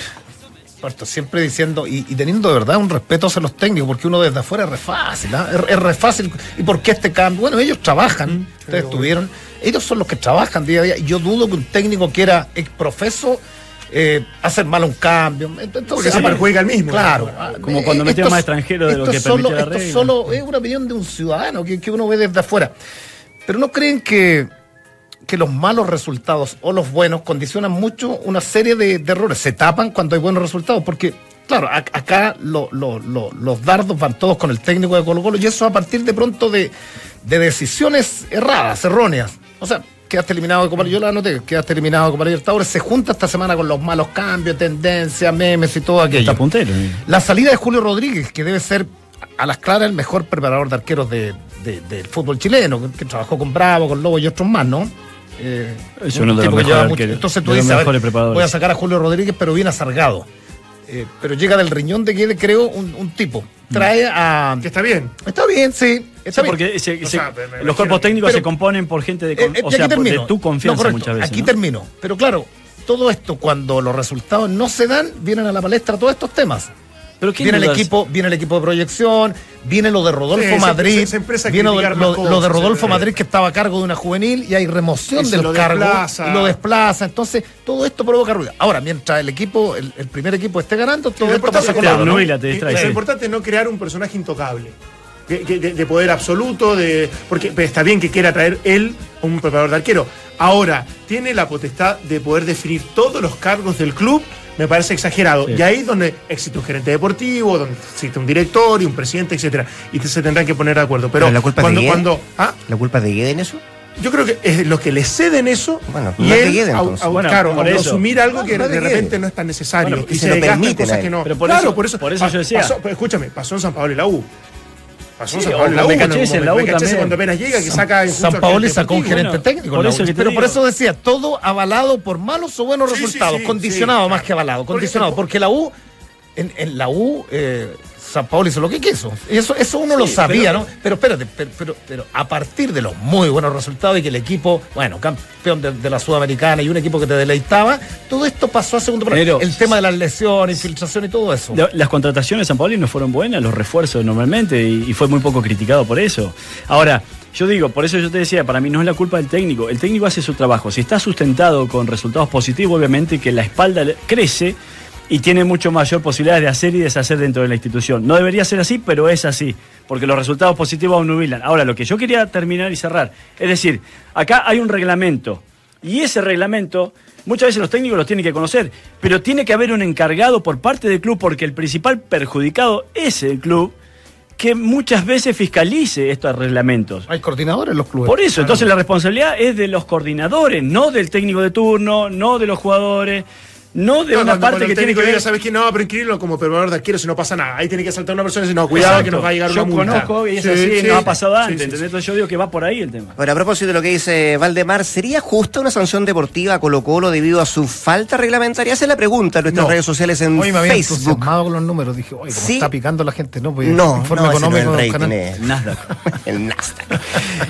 parto siempre diciendo y, y teniendo de verdad un respeto hacia los técnicos, porque uno desde afuera es re fácil, ¿ah? es, es re fácil. ¿Y por qué este cambio? Bueno, ellos trabajan, ustedes estuvieron, ellos son los que trabajan día a día, y yo dudo que un técnico quiera ex profeso eh, hacer mal un cambio. Entonces, Porque se perjudica al mismo. Claro. Como cuando eh, metía esto más es- extranjeros de lo esto que es solo, permitía la Esto regla. solo es una opinión de un ciudadano que, que uno ve desde afuera. Pero ¿no creen que, que los malos resultados o los buenos condicionan mucho una serie de, de errores? Se tapan cuando hay buenos resultados, porque, claro, a- acá lo- lo- lo- los dardos van todos con el técnico de Colo Colo, y eso a partir de pronto de, de decisiones erradas, erróneas. O sea, quedaste eliminado de Copa, yo lo anoté, quedaste eliminado de Copa Libertadores, se junta esta semana con los malos cambios, tendencias, memes y todo aquello. Está puntero. ¿eh? La salida de Julio Rodríguez, que debe ser a las claras el mejor preparador de arqueros de, de- del fútbol chileno, que, que trabajó con Bravo, con Lobo y otros más, ¿no? Eh, Es uno de los tipo que mejores lleva mucho- arqueros, Entonces tú de los dices, a ver, mejores preparadores. voy a sacar a Julio Rodríguez, pero viene a Sargado. Eh, pero llega del riñón de Guedes, creo, un, un tipo. Trae a... Que está bien. Está bien, sí. Está Sí, bien. porque se- O se- sea, me- me los imagino cuerpos que- técnicos pero- se componen por gente de, Eh, con- eh, o y sea, aquí por- de termino. tu confianza No, correcto, muchas veces. Aquí ¿no? termino. Pero claro, todo esto, cuando los resultados no se dan, vienen a la palestra todos estos temas. Pero ¿quién Viene el dudas? equipo, viene el equipo de proyección, viene lo de Rodolfo Sí, se- Madrid, se- se empieza a viene lo de, criticar lo- más lo de cosas, Rodolfo sí. Madrid que estaba a cargo de una juvenil y hay remoción Y se del lo cargo desplaza. y lo desplaza. Entonces, todo esto provoca ruido. Ahora, mientras el equipo, el, el primer equipo esté ganando, todo Lo esto pasa importante con te lado, ¿no? obnubila, te Y- distrae, Lo sí. importante es no crear un personaje intocable. De, de- de poder absoluto, de porque está bien que quiera traer él un preparador de arquero. Ahora, tiene la potestad de poder definir todos los cargos del club, me parece exagerado. Sí. Y ahí es donde existe un gerente deportivo, donde existe un director y un presidente, etcétera. Y se tendrán que poner de acuerdo. Pero, Pero la culpa es de cuando, Guedes. cuando ¿ah? ¿La culpa es de Guedes en eso? Yo creo que es los que le ceden eso Bueno, y no es de él Guedes, au- entonces. au- Bueno, claro, por au- eso. asumir algo No, que no es de de repente Guedes. no es tan necesario Bueno, y y se, se lo desgastan permiten cosas a que él. no. Pero por claro, eso- por eso, por eso pa- yo decía. pasó- pues, escúchame, pasó en San Pablo y la U. Pasó en Sí, San o Pablo y la con U. Becachese cuando- en la U Becachese también. cuando apenas llega, que saca injusto San al Paoli gerente sacó un deportivo. gerente bueno, técnico, por en la eso U. que te pero por digo. eso decía, todo avalado por malos o buenos Sí, sí, resultados, sí, condicionado sí, más claro. que avalado, Porque condicionado, te- porque la U, en, en la U, eh, San Paolo hizo lo que quiso. Y eso, eso uno lo Sí, sabía, pero- ¿no? Pero espérate, pero, pero, pero a partir de los muy buenos resultados y que el equipo, bueno, campeón de, de la Sudamericana y un equipo que te deleitaba, todo esto pasó a segundo plano. Pero- El tema de las lesiones, infiltración y todo eso. La- Las contrataciones de San Paoli no fueron buenas, los refuerzos normalmente, y, y fue muy poco criticado por eso. Ahora, yo digo, por eso yo te decía, para mí no es la culpa del técnico. El técnico hace su trabajo. Si está sustentado con resultados positivos, obviamente que la espalda le- crece y tiene mucho mayor posibilidad de hacer y deshacer dentro de la institución. No debería ser así, pero es así, porque los resultados positivos obnubilan. Ahora, lo que yo quería terminar y cerrar, es decir, acá hay un reglamento, y ese reglamento muchas veces los técnicos los tienen que conocer, pero tiene que haber un encargado por parte del club, porque el principal perjudicado es el club, que muchas veces fiscalice estos reglamentos. Hay coordinadores en los clubes. Por eso, entonces la responsabilidad es de los coordinadores, no del técnico de turno, no de los jugadores, no de No, una cuando- parte cuando que el tiene técnico que ver. diga, ¿sabes qué? No, pero inscribirlo como preparador de arquero si no pasa nada. Ahí tiene que saltar una persona y decir, no, cuidado Exacto. que nos va a llegar Yo una multa. conozco y es Sí, así, sí. nos ha pasado Sí, antes, sí, sí. ¿entendés? Entonces yo digo que va por ahí el tema. Ahora, a propósito de lo que dice Valdemar, ¿sería justa una sanción deportiva a Colo Colo debido a su falta reglamentaria? Esa es la pregunta en nuestras No. redes sociales en Hoy me había Facebook. entusiasmado con los números. Dije, oye, como Sí. está picando la gente, ¿no? Pues, No, informe no, ese no es económico. el canal. rating, es Nasdaq. el Nasdaq.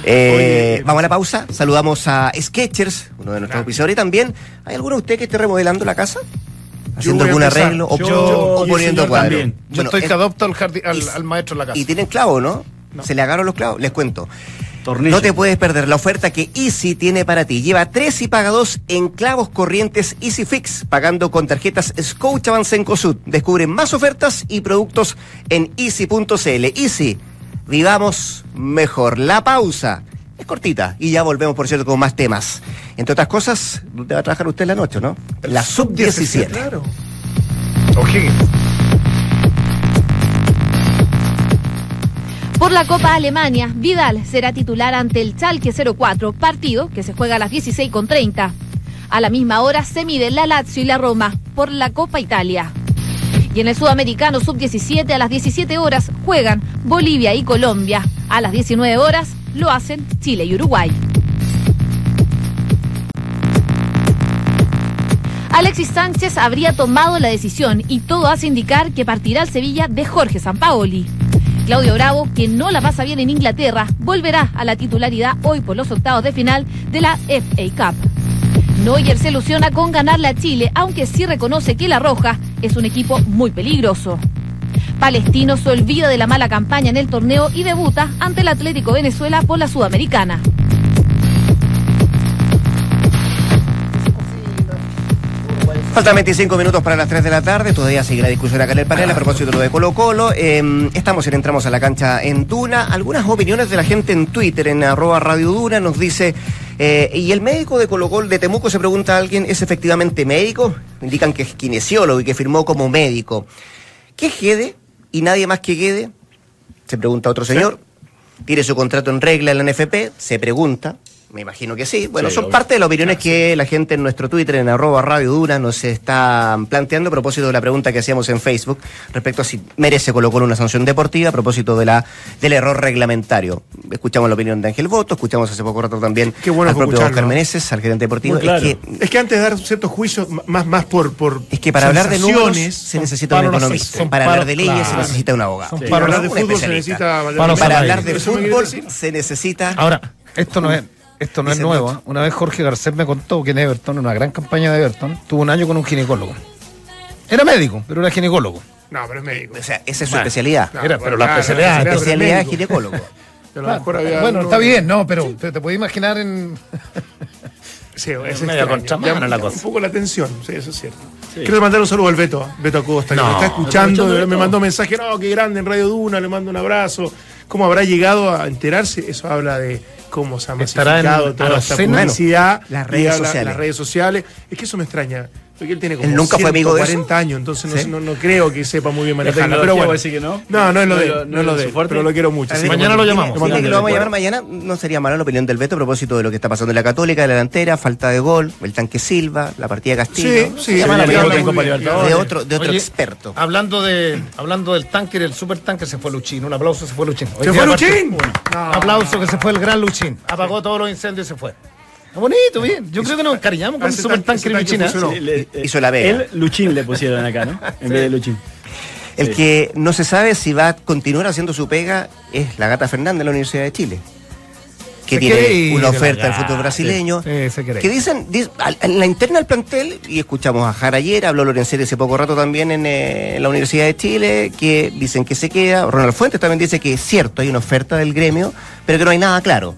Eh, vamos a la pausa. Saludamos a Skechers, uno de nuestros auspiciadores. Y también, ¿hay alguno de ustedes que esté remodelando la casa? ¿Haciendo voy a algún empezar. arreglo? O, Yo o y el poniendo señor cuadros. también. Yo Bueno, estoy es- que adopto al, jardín- al, y- al maestro en la casa. Y tienen clavo, ¿no? ¿Se le agarran los clavos? Les cuento. Tornillo. No te puedes perder la oferta que Easy tiene para ti. Lleva tres y paga dos en clavos corrientes Easy Fix, pagando con tarjetas Scotiabank Cencosud. Descubre más ofertas y productos en easy punto c l. Easy, vivamos mejor. La pausa es cortita y ya volvemos, por cierto, con más temas. Entre otras cosas, ¿dónde va a trabajar usted en la noche, no? La sub diecisiete. Claro. O'Higgins. Por la Copa Alemania, Vidal será titular ante el Schalke cero cuatro, partido que se juega a las dieciséis con treinta. A la misma hora se miden la Lazio y la Roma por la Copa Italia. Y en el Sudamericano sub diecisiete a las diecisiete horas juegan Bolivia y Colombia. A las diecinueve horas lo hacen Chile y Uruguay. Alexis Sánchez habría tomado la decisión y todo hace indicar que partirá al Sevilla de Jorge Sampaoli. Claudio Bravo, quien no la pasa bien en Inglaterra, volverá a la titularidad hoy por los octavos de final de la F A Cup. Neuer se ilusiona con ganarle a Chile, aunque sí reconoce que la Roja es un equipo muy peligroso. Palestino se olvida de la mala campaña en el torneo y debuta ante el Atlético Venezuela por la Sudamericana. Faltan veinticinco minutos para las tres de la tarde, todavía sigue la discusión acá en el panel a propósito de lo de Colo Colo. Eh, estamos en Entramos a la Cancha en Duna. Algunas opiniones de la gente en Twitter, en arroba Radio Duna, nos dice, eh, ¿y el médico de Colo Colo de Temuco, se pregunta a alguien, es efectivamente médico? Indican que es kinesiólogo y que firmó como médico. ¿Qué es Guede y nadie más que Guede? Se pregunta otro señor. ¿Sí? ¿Tiene su contrato en regla en la N F P? Se pregunta. Me imagino que sí. Bueno, sí, son obvio. Parte de las opiniones que la gente en nuestro Twitter, en arroba Radio Duna, nos está planteando a propósito de la pregunta que hacíamos en Facebook respecto a si merece Colo Colo una sanción deportiva a propósito de la del error reglamentario. Escuchamos la opinión de Ángel Boto, escuchamos hace poco rato también Qué bueno al propio Oscar Meneses, al gerente deportivo. Claro. Es, que, es que antes de dar ciertos juicios, más, más por, por Es que para hablar de números se necesita un economista. Para hablar de leyes claro. se necesita un abogado. Sí. Para hablar de fútbol se necesita... Para, para hablar de fútbol se necesita... Ahora, esto no es... Esto no es nuevo, ¿eh? Una vez Jorge Garcés me contó que en Everton, en una gran campaña de Everton, tuvo un año con un ginecólogo. Era médico, pero era ginecólogo. No, pero es médico. O sea, esa es su bueno, especialidad. No, era, pero la especialidad, la especialidad es ginecólogo. Claro, bueno, está bien, no, pero sí. te, te puedes imaginar en... Sí, es medio contramano la cosa. Un poco la tensión, sí, eso es cierto. Sí. Quiero mandar un saludo al Beto, Beto Acosta, no, que me está escuchando, me Beto. mandó mensaje, no, qué grande en Radio Duna, le mando un abrazo. ¿Cómo habrá llegado a enterarse? Eso habla de cómo se ha masificado toda esta publicidad, las redes sociales. La, las redes sociales. Es que eso me extraña. Porque él tiene como él nunca fue amigo de cuarenta años, entonces ¿sí? no, no, no creo que sepa muy bien manejarla. Pero bueno, decir que no. No, no es lo de él, no es lo de él, pero lo quiero mucho. Sí, mañana lo llamamos. Sí, que lo vamos a llamar mañana. No sería mala la opinión del Beto a propósito de lo que está pasando en la Católica, de la delantera, falta de gol, el tanque Silva, la partida de Castillo. Sí, sí. sí, sí de otro, de otro Oye, experto. Hablando de hablando del tanque, del super tanque, se fue Luchín. Un aplauso, se fue Luchín. ¿Se fue Luchín? Un aplauso que se fue el gran Luchín. Apagó todos los incendios y se fue. Bonito, bien. Yo creo que nos encariñamos con el super tanque de Luchín. Hizo la vega. El Luchín le pusieron acá, ¿no? En vez de Luchín. El sí. que no se sabe si va a continuar haciendo su pega es la Gata Fernández de la Universidad de Chile. Que se tiene una oferta del fútbol brasileño. Sí, sí, que dicen, dicen, en la interna del plantel, y escuchamos a Jara ayer, habló Lorenzetti hace poco rato también en, eh, en la Universidad de Chile, que dicen que se queda. Ronald Fuentes también dice que es cierto, hay una oferta del gremio, pero que no hay nada claro.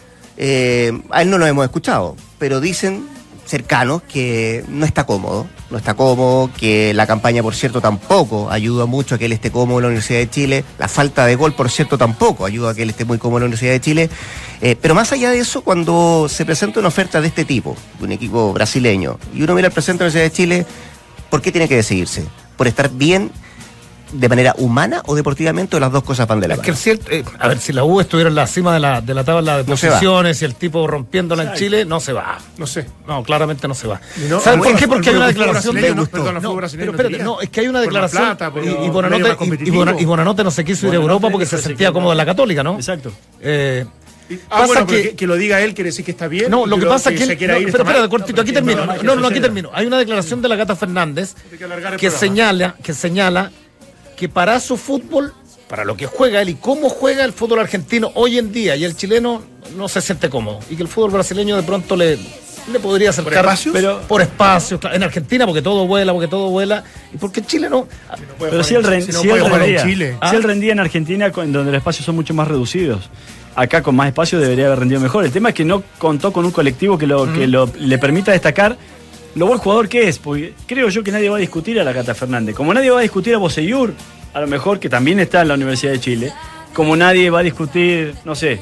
Eh, a él no lo hemos escuchado, pero dicen cercanos que no está cómodo, no está cómodo, que la campaña, por cierto, tampoco ayuda mucho a que él esté cómodo en la Universidad de Chile, la falta de gol, por cierto, tampoco ayuda a que él esté muy cómodo en la Universidad de Chile, eh, pero más allá de eso, cuando se presenta una oferta de este tipo, de un equipo brasileño, y uno mira el presente de la Universidad de Chile, ¿por qué tiene que decidirse? ¿Por estar bien de manera humana o deportivamente, o las dos cosas van de la mano? Es que el cierto, eh, a ver, si la U estuviera en la cima de la, de la tabla de posiciones y el tipo rompiéndola en Chile, no se va. No sé. No, claramente no se va. No, ¿Sabes bueno, por qué? Porque hay una declaración de... No, perdón, no, pero espérate, no, es que hay una declaración plata, y, y, Bonanote, y, y, Bona, y Bonanote no se quiso ir a Europa porque se sentía cómodo en la Católica, ¿no? Exacto. Eh... Ah, bueno, que, que, que lo diga él quiere decir que está bien. No, lo que, que pasa es que, que él, no, pero espera, de cortito, aquí termino. No, no, aquí termino. Hay una declaración de la Gata Fernández que señala, que señala que para su fútbol, para lo que juega él y cómo juega el fútbol argentino hoy en día, y el chileno no se siente cómodo, y que el fútbol brasileño de pronto le, le podría acercar. ¿Por espacios? Pero, por espacios, en Argentina porque todo vuela, porque todo vuela, y porque en Chile no. no pero si él, ren, si no si él rendía, en Chile. ¿Ah? Si él rendía en Argentina, donde los espacios son mucho más reducidos. Acá con más espacio debería haber rendido mejor. El tema es que no contó con un colectivo que, lo, mm. que lo, le permita destacar lo buen jugador que es, porque creo yo que nadie va a discutir a la Gata Fernández. Como nadie va a discutir a Boseyur, a lo mejor, que también está en la Universidad de Chile. Como nadie va a discutir, no sé,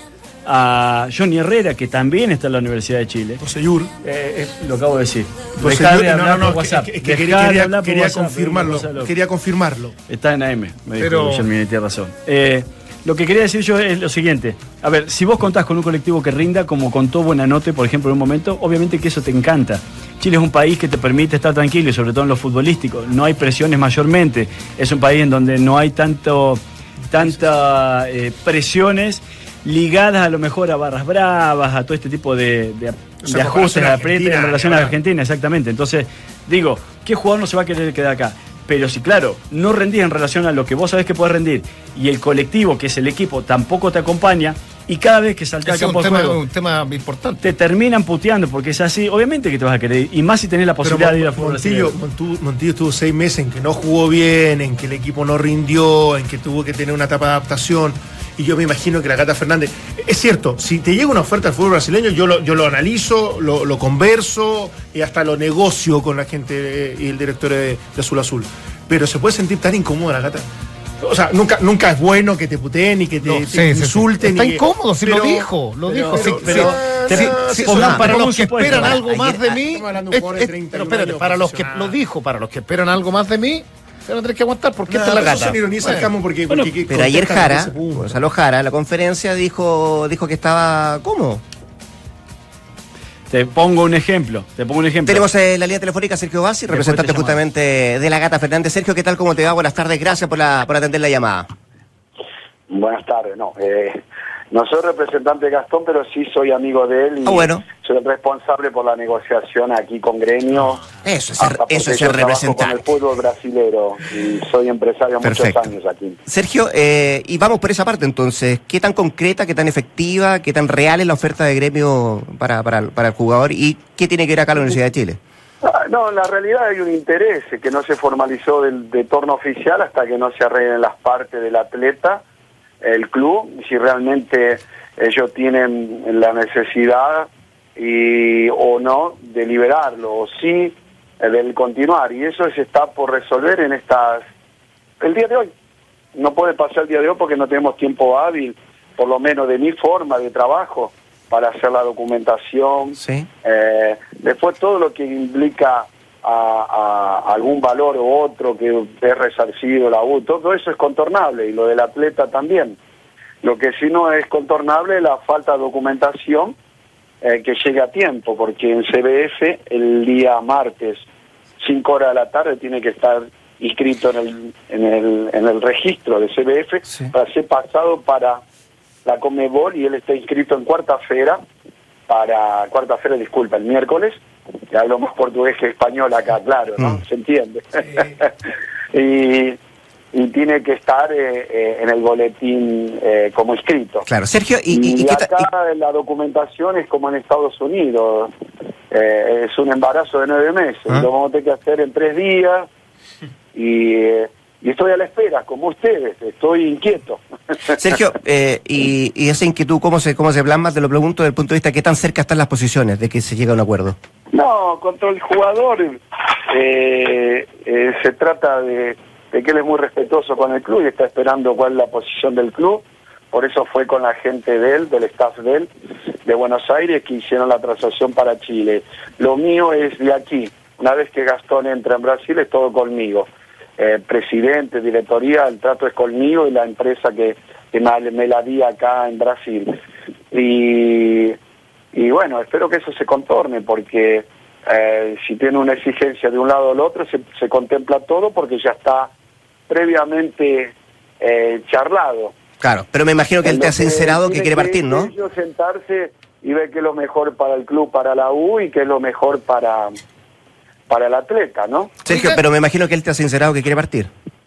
a Johnny Herrera, que también está en la Universidad de Chile. Boseyur. Eh, eh, lo acabo de decir. Dejar de hablar no, no, por WhatsApp. Que, que, que quería, quería, quería WhatsApp, confirmarlo. Quería confirmarlo. Está en A M, me dijo Pero... Guillermini, tiene razón. Eh, Lo que quería decir yo es lo siguiente. A ver, si vos contás con un colectivo que rinda, como contó Buenanote, por ejemplo, en un momento, obviamente que eso te encanta. Chile es un país que te permite estar tranquilo y sobre todo en lo futbolístico. No hay presiones mayormente. Es un país en donde no hay tanto, tantas eh, presiones ligadas a lo mejor a barras bravas, a todo este tipo de, de, o sea, de ajustes, de apriete en relación a ¿verdad? Argentina, exactamente. Entonces, digo, ¿qué jugador no se va a querer quedar acá? Pero si, claro, no rendís en relación a lo que vos sabés que podés rendir y el colectivo, que es el equipo, tampoco te acompaña, y cada vez que saltás al campo de juego, un tema importante. te terminan puteando porque es así, obviamente que te vas a querer ir, y más si tenés la posibilidad Pero de ir a fútbol Montillo, brasileño. Montu- Montillo estuvo seis meses en que no jugó bien, en que el equipo no rindió, en que tuvo que tener una etapa de adaptación. Y yo me imagino que la Cata Fernández... Es cierto, si te llega una oferta al fútbol brasileño, yo lo, yo lo analizo, lo, lo converso y hasta lo negocio con la gente y el director de, de Azul Azul. Pero se puede sentir tan incómoda la Cata. O sea, nunca, nunca es bueno que te puteen ni que te, No, te sí, sí, sí. insulten. Está ni que- incómodo, si pero- lo dijo, lo pero- dijo. Sí, pero- sí, pero- sí, te- sí, te- o sea, ponga- para ponga los un que supuesto. esperan Ahora, algo más ayer- de mí, estamos hablando de un es- jugador de es- treinta y pero un espérate, años para los que profesional. lo dijo, para los que esperan algo más de mí, se van a tener que aguantar porque No, esta es la pero eso gata. son ironías al Bueno. campo porque, Bueno, porque- Pero ayer contestan Jara, ese punto. Gonzalo Jara, en la conferencia dijo, dijo que estaba cómodo. Te pongo un ejemplo, te pongo un ejemplo. Tenemos eh, la línea telefónica Sergio Bassi, Después representante te llamo. justamente de la Gata Fernández. Sergio, ¿qué tal? ¿Cómo te va? Buenas tardes, gracias por, la, por atender la llamada. Buenas tardes, no. Eh, no soy representante de Gastón, pero sí soy amigo de él y Ah, bueno. soy el responsable por la negociación aquí con Gremio. Eso es Hasta ser, porque eso es yo ser trabajo representante. con el fútbol brasilero y soy empresario Perfecto. muchos años aquí. Sergio, eh, y vamos por esa parte entonces. ¿Qué tan concreta, qué tan efectiva, qué tan real es la oferta de Gremio para, para, para el jugador y qué tiene que ver acá la Universidad de Chile? Ah, No, en la realidad hay un interés que no se formalizó del, de torno oficial hasta que no se arreglen las partes del atleta, el club, si realmente ellos tienen la necesidad y o no de liberarlo, o sí eh, del continuar, y eso se está por resolver en estas el día de hoy. No puede pasar el día de hoy porque no tenemos tiempo hábil, por lo menos de mi forma de trabajo, para hacer la documentación. Sí. Eh, después todo lo que implica a, a algún valor u otro que es resarcido la U, todo eso es contornable, y lo del atleta también. Lo que sí no es contornable es la falta de documentación eh, que llegue a tiempo, porque en C B F el día martes, cinco horas de la tarde, tiene que estar inscrito en el, en el, en el registro de C B F Sí. para ser pasado para la Conmebol, y él está inscrito en cuarta feira, para cuarta feira, disculpa, el miércoles, que hablo más portugués que español acá, claro, ¿no? Mm. Se entiende. y, y tiene que estar eh, eh, en el boletín eh, como inscrito. Claro, Sergio, y, Y, y, y qué ta- acá la documentación es como en Estados Unidos, eh, es un embarazo de nueve meses, ¿Ah? lo vamos a tener que hacer en tres días, y, eh, y estoy a la espera, como ustedes, estoy inquieto. Sergio, eh, y, y esa inquietud, ¿cómo se, cómo se plasma? Te lo pregunto desde el punto de vista de qué tan cerca están las posiciones de que se llegue a un acuerdo. No, contra el jugador eh, eh, se trata de, de que él es muy respetuoso con el club y está esperando cuál es la posición del club. Por eso fue con la gente de él, del staff de él, de Buenos Aires, que hicieron la transacción para Chile. Lo mío es de aquí. Una vez que Gastón entra en Brasil, es todo conmigo. Eh, presidente, directoría, el trato es conmigo y la empresa que, que me, me la di acá en Brasil. Y... Y bueno, espero que eso se contorne, porque eh, si tiene una exigencia de un lado o del otro, se, se contempla todo porque ya está previamente eh, charlado. Claro, pero me imagino que él te ha sincerado que Tiene quiere partir, ¿no? ellos sentarse y ver qué es lo mejor para el club, para la U, y qué es lo mejor para, para el atleta, ¿no? Sergio, pero me imagino que él te ha sincerado que quiere partir.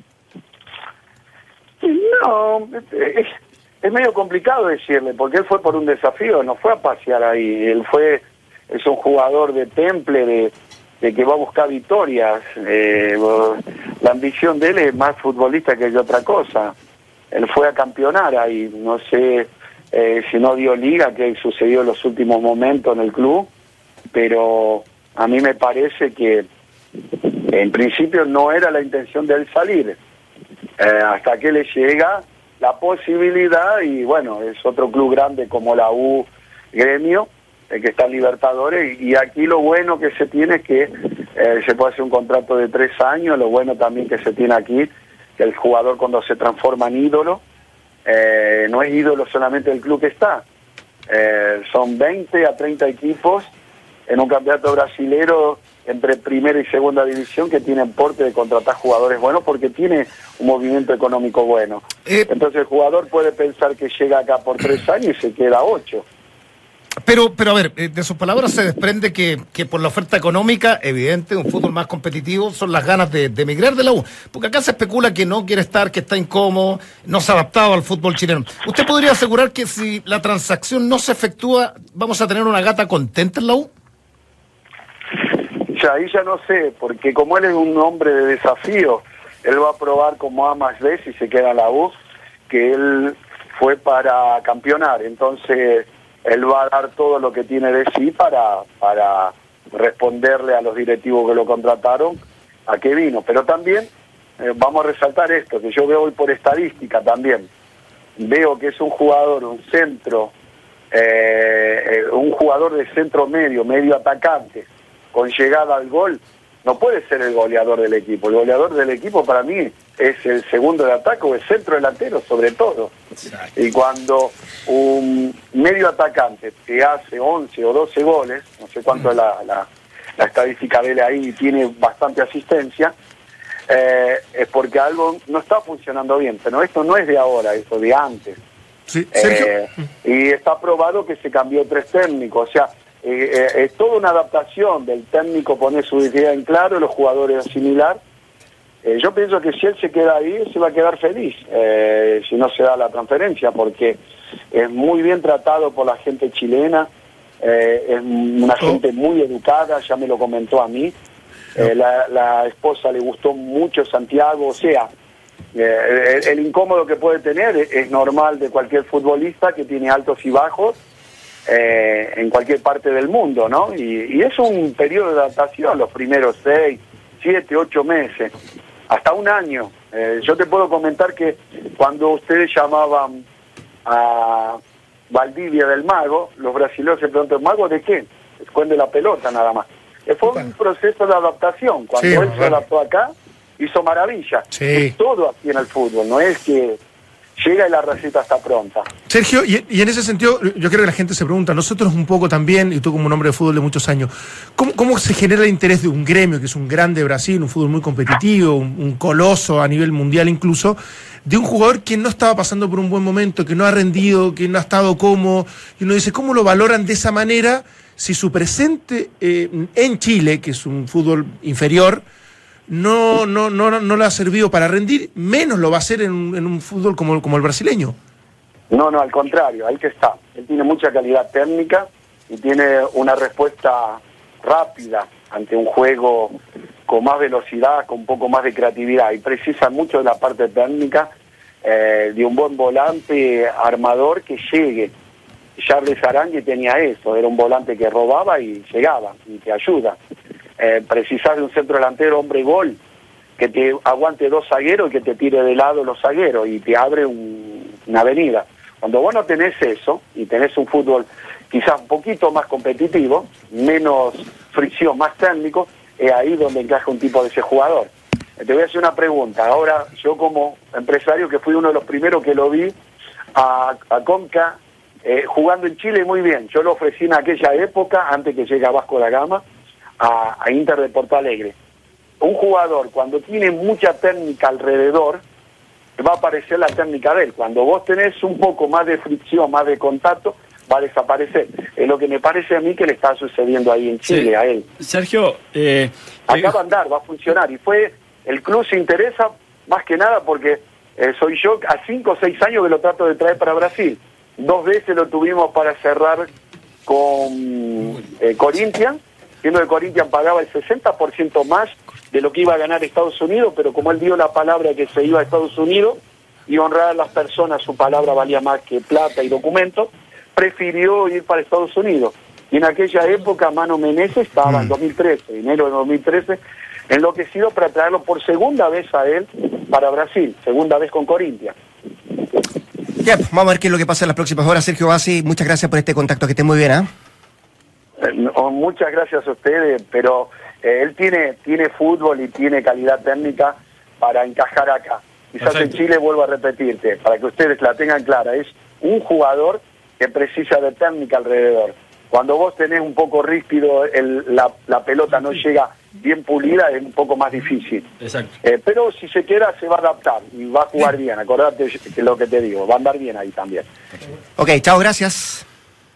No, es, es medio complicado decirle, porque él fue por un desafío, no fue a pasear ahí, él fue, es un jugador de temple, de, de que va a buscar victorias, eh, la ambición de él es más futbolista que otra cosa, él fue a campeonar ahí, no sé eh, si no dio liga, que sucedió en los últimos momentos en el club, pero a mí me parece que en principio no era la intención de él salir, eh, hasta que le llega la posibilidad, y bueno, es otro club grande como la U, Gremio, eh, que está en Libertadores, y, y aquí lo bueno que se tiene es que eh, se puede hacer un contrato de tres años, lo bueno también que se tiene aquí, que el jugador cuando se transforma en ídolo, eh, no es ídolo solamente del club que está, eh, son veinte a treinta equipos en un campeonato brasilero entre primera y segunda división que tienen porte de contratar jugadores buenos porque tiene un movimiento económico bueno. Eh, Entonces el jugador puede pensar que llega acá por tres años y se queda ocho. Pero, pero a ver, eh, de sus palabras se desprende que, que por la oferta económica, evidente, un fútbol más competitivo, son las ganas de, de emigrar de la U. Porque acá se especula que no quiere estar, que está incómodo, no se ha adaptado al fútbol chileno. ¿Usted podría asegurar que si la transacción no se efectúa, vamos a tener una gata contenta en la U? Ya, ahí ya no sé, porque como él es un hombre de desafío, él va a probar como A más B si se queda en la U, que él fue para campeonar. Entonces él va a dar todo lo que tiene de sí para, para responderle a los directivos que lo contrataron a qué vino. Pero también eh, vamos a resaltar esto, que yo veo hoy por estadística también. Veo que es un jugador, un centro, eh, eh, un jugador de centro medio, medio atacante, con llegada al gol, no puede ser el goleador del equipo. El goleador del equipo para mí es el segundo de ataque o el centro delantero sobre todo. Exacto. Y cuando un medio atacante te hace once o doce goles, no sé cuánto mm. es la, la, la estadística de él ahí, tiene bastante asistencia, eh, es porque algo no está funcionando bien. Pero esto no es de ahora, eso de antes. Sí, eh, y está probado que se cambió tres técnicos, o sea, Eh, eh, es toda una adaptación del técnico, poner su idea en claro, los jugadores asimilar. Eh, yo pienso que si él se queda ahí, se va a quedar feliz, eh, si no se da la transferencia, porque es muy bien tratado por la gente chilena, eh, es una gente muy educada, ya me lo comentó a mí. Eh, la, la esposa le gustó mucho Santiago, o sea, eh, el, el incómodo que puede tener es, es normal de cualquier futbolista que tiene altos y bajos, Eh, en cualquier parte del mundo, ¿no? Y, y es un periodo de adaptación, los primeros seis, siete, ocho meses, hasta un año. Eh, yo te puedo comentar que cuando ustedes llamaban a Valdivia del Mago, los brasileños se preguntan, ¿Mago de qué? Esconde la pelota nada más. Eh, fue un proceso de adaptación. Cuando sí, él bueno. se adaptó acá, hizo maravilla. Sí. Es todo aquí en el fútbol, no es que llega y la receta está pronta. Sergio, y, y en ese sentido, yo creo que la gente se pregunta, nosotros un poco también, y tú como un hombre de fútbol de muchos años, ¿cómo, cómo se genera el interés de un gremio, que es un grande Brasil, un fútbol muy competitivo, un, un coloso a nivel mundial incluso, de un jugador que no estaba pasando por un buen momento, que no ha rendido, que no ha estado cómodo, y uno dice, ¿cómo lo valoran de esa manera si su presente eh, en Chile, que es un fútbol inferior, no no no no le ha servido para rendir, menos lo va a hacer en un, en un fútbol como, como el brasileño? No, no, al contrario, ahí que está. Él tiene mucha calidad técnica y tiene una respuesta rápida ante un juego con más velocidad, con un poco más de creatividad, y precisa mucho de la parte técnica, eh, de un buen volante armador que llegue. Charles Arangui tenía eso, era un volante que robaba y llegaba, y te ayuda. Eh, precisás de un centro delantero hombre gol que te aguante dos zagueros y que te tire de lado los zagueros y te abre un, una avenida. Cuando vos no tenés eso y tenés un fútbol quizás un poquito más competitivo, menos fricción, más técnico, es ahí donde encaja un tipo de ese jugador. Eh, te voy a hacer una pregunta. Ahora, yo como empresario, que fui uno de los primeros que lo vi a, a Conca eh, jugando en Chile muy bien, yo lo ofrecí en aquella época, antes que llegue a Vasco da Gama, A, a Inter de Porto Alegre. Un jugador, cuando tiene mucha técnica alrededor, va a aparecer la técnica de él. Cuando vos tenés un poco más de fricción, más de contacto, va a desaparecer. Es lo que me parece a mí que le está sucediendo ahí en Chile, sí. a él. Sergio, eh, acá va a andar, va a funcionar. Y fue, el club se interesa más que nada porque eh, soy yo, a cinco o seis años que lo trato de traer para Brasil. Dos veces lo tuvimos para cerrar con eh, Corinthians, siendo que Corinthians pagaba el sesenta por ciento más de lo que iba a ganar Estados Unidos, pero como él dio la palabra que se iba a Estados Unidos y honrar a las personas, su palabra valía más que plata y documentos, prefirió ir para Estados Unidos. Y en aquella época Mano Menezes estaba en dos mil trece, enero de dos mil trece, enloquecido para traerlo por segunda vez a él para Brasil, segunda vez con Corinthians. Ya, vamos a ver qué es lo que pasa en las próximas horas. Sergio Bassi, muchas gracias por este contacto, que esté muy bien, ¿eh? No, muchas gracias a ustedes, pero eh, él tiene tiene fútbol y tiene calidad técnica para encajar acá. Quizás Perfecto. En Chile, vuelvo a repetirte, para que ustedes la tengan clara, es un jugador que precisa de técnica alrededor. Cuando vos tenés un poco ríspido, el, la, la pelota no llega bien pulida, es un poco más difícil. Exacto. Eh, pero si se queda, se va a adaptar y va a jugar bien. Acordate que lo que te digo, va a andar bien ahí también. Ok, chao, gracias.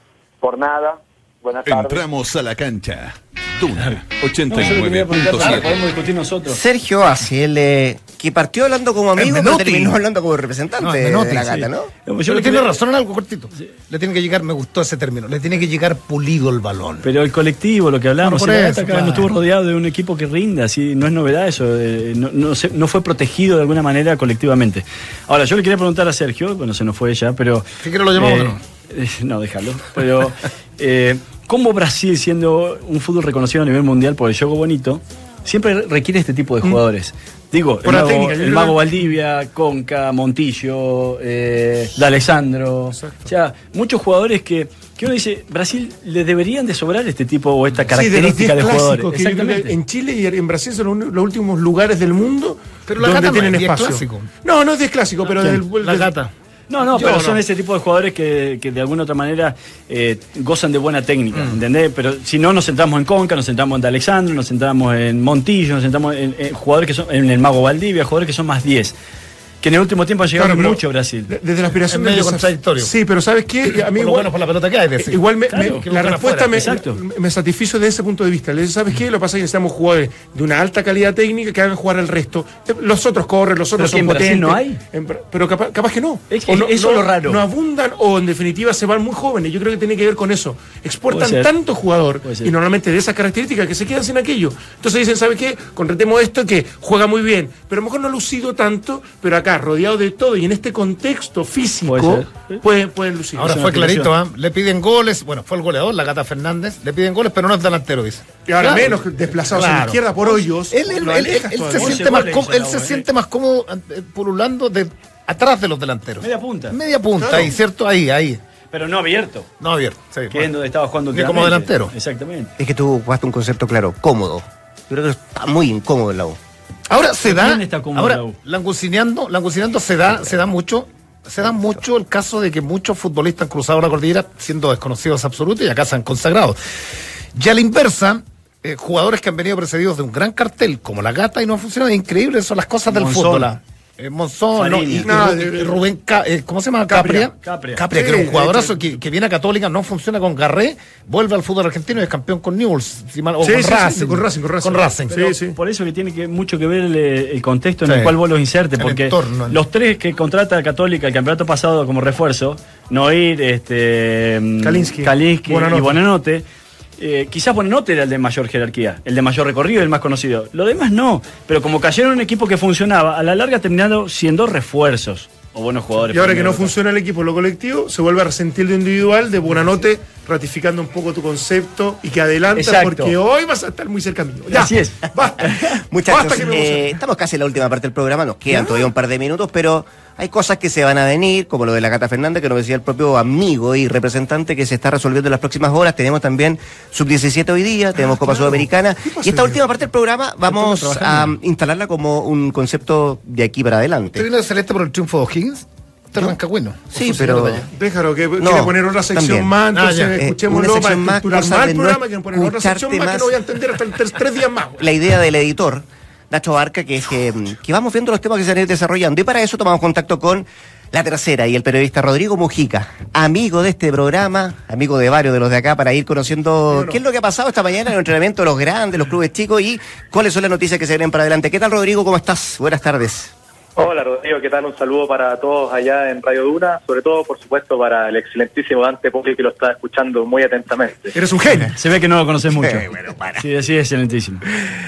Por nada, buenas tardes. Entramos a la cancha. Duna ochenta No, y yo lo nueve quería punto preguntar, siete. podemos discutir nosotros. Sergio Hace, el eh, que partió hablando como amigo, pero Menotti. terminó hablando como representante No, de Menotti, la sí. gata, ¿no? Yo Yo lo le tiene quería- razón en algo cortito. Le tiene que llegar, me gustó ese término, le tiene que llegar pulido el balón. Pero el colectivo, lo que hablamos, Bueno, por el eso, Atacama claro. no estuvo rodeado de un equipo que rinda, así no es novedad eso, eh, no, no, se- no fue protegido de alguna manera colectivamente. Ahora, yo le quería preguntar a Sergio, bueno, se nos fue ya, pero... Si quiere lo llamamos, eh, ¿no? eh, no, déjalo. Pero, eh, ¿cómo Brasil, siendo un fútbol reconocido a nivel mundial por el juego bonito, siempre requiere este tipo de jugadores? Digo, Por el la mago, técnica, yo el creo mago que- Valdivia, Conca, Montillo, eh, D'Alessandro. O sea, muchos jugadores que, que uno dice, Brasil le deberían de sobrar este tipo o esta Sí, de los característica diez de, jugadores. clásicos que yo creo que en Chile y en Brasil son los uni- los últimos lugares del mundo Pero la donde Gata no tienen es diez espacio. clásico. No, no es diez clásico, pero ¿Quién? del, La del- Gata. No, no, Yo pero no. son ese tipo de jugadores que, que de alguna otra manera eh, gozan de buena técnica, ¿entendés? Pero si no, nos centramos en Conca, nos centramos en D'Alessandro, nos centramos en Montillo, nos centramos en, en jugadores que son, en el Mago Valdivia, jugadores que son más diez. Que en el último tiempo han llegado Claro, pero mucho a Brasil. de- Desde la aspiración Es del medio desaf- contradictorio. Sí, pero ¿sabes qué? A mí Por lo igual, menos por la pelota que hay, decir. igual me- Claro, me- que la buscan respuesta afuera. me, Exacto. me satisfizo de ese punto de vista. Le digo, ¿sabes qué? Lo que pasa es que necesitamos jugadores de una alta calidad técnica que hagan jugar al resto. Los otros corren, los otros Pero que son en Brasil potentes. no hay. En Bra- pero capaz, capaz que no. Es- O no eso no- es lo raro. No abundan o en definitiva se van muy jóvenes. Yo creo que tiene que ver con eso. Exportan Puede ser. tanto jugador Puede ser. y normalmente de esas características que se quedan sin aquello. Entonces dicen, ¿sabe qué? Contratemos esto que juega muy bien, pero a lo mejor no ha lucido tanto, pero acá rodeado de todo y en este contexto físico Puede ser. pueden, pueden lucir. Ahora Es fue una clarito, ¿ah? Le piden goles, bueno, fue el goleador, la Gata Fernández, le piden goles, pero no es delantero, dice. Y ahora Claro. menos que desplazados a la Claro. izquierda por hoyos. Él, él- lo él- alejas él todavía. se, once siente más, goles cómodo- hizo él la se U, ¿eh? siente más cómodo eh, pululando de atrás de los delanteros. Media punta. Media punta, Claro. ahí, ¿cierto? Ahí, ahí. Pero no abierto, No abierto. Sí, que es bueno. donde estaba jugando Ni como últimamente. delantero. Exactamente. Es que tú jugaste un concepto claro, cómodo. Yo creo que está muy incómodo en la U. Ahora se da, ¿Quién está cómodo ahora en la U? langucineando, langucineando se da, se da mucho, se da mucho el caso de que muchos futbolistas han cruzado la cordillera siendo desconocidos absolutos y acá se han consagrado. Y a la inversa, eh, jugadores que han venido precedidos de un gran cartel como la Gata y no han funcionado, es increíble, son las cosas del Monzón. fútbol. ah. Eh, Monzón, ¿no? Fariña. y, y No, Ru- de- y Rubén, Ca- eh, ¿cómo se llama? Capria. Capria. Capria. que Sí, era un de jugadorazo hecho. que, que viene a Católica, no funciona con Garré, vuelve al fútbol argentino y es campeón con Newell's, si mal- o Sí, con, sí, sí, Racing, con Racing, con Racing. Con Racing. Pero Sí, sí. por eso que tiene que mucho que ver el, el contexto en Sí. el cual vos los insertes, El porque entorno. los tres que contrata Católica el campeonato pasado como refuerzo, Noir, este, mm, Kalinsky, Kalinsky Buonanotte. y Buonanotte, eh, quizás Buonanotte era el de mayor jerarquía, el de mayor recorrido, el más conocido. Lo demás no, pero como cayeron en un equipo que funcionaba, a la larga terminaron siendo refuerzos o buenos jugadores. Y ahora que no Por funciona el equipo, lo colectivo, se vuelve a resentir lo individual de Buonanotte, ratificando un poco tu concepto y que adelanta Exacto. porque hoy vas a estar muy cerca mío. Ya, Así es. Basta. Muchachos, Basta que me eh, emocione. estamos casi en la última parte del programa, nos quedan todavía un par de minutos, pero hay cosas que se van a venir, como lo de la Gata Fernández, que nos decía el propio amigo y representante, que se está resolviendo en las próximas horas. Tenemos también sub diecisiete hoy día, tenemos Copa claro. Sudamericana. ¿Qué pasa Y esta hoy última día? parte del programa vamos Estamos a trabajando. instalarla como un concepto de aquí para ¿Usted adelante. viene de Celeste por el triunfo de O'Higgins? Usted es rancagüino. Sí, ¿O su pero- señora de allá? Déjalo, que No, quiere poner otra sección también. más, entonces Ah, ya. Eh, escuchémoslo una para sección más, estructurar cosas más de el no programa, que poner otra sección escucharte más que más. no voy a entender hasta en tres, tres días más. güey. La idea del editor, Nacho Barca, que es que, que vamos viendo los temas que se van a ir desarrollando. Y para eso tomamos contacto con la tercera y el periodista Rodrigo Mujica, amigo de este programa, amigo de varios de los de acá, para ir conociendo Bueno. qué es lo que ha pasado esta mañana en el entrenamiento de los grandes, los clubes chicos y cuáles son las noticias que se vienen para adelante. ¿Qué tal, Rodrigo? ¿Cómo estás? Buenas tardes. Hola Rodrigo, ¿qué tal? Un saludo para todos allá en Radio Duna, sobre todo, por supuesto, para el excelentísimo Dante Poli, que lo está escuchando muy atentamente. Eres un genio. Se ve que no lo conoces mucho. Eh, bueno, para. Sí, así es, excelentísimo.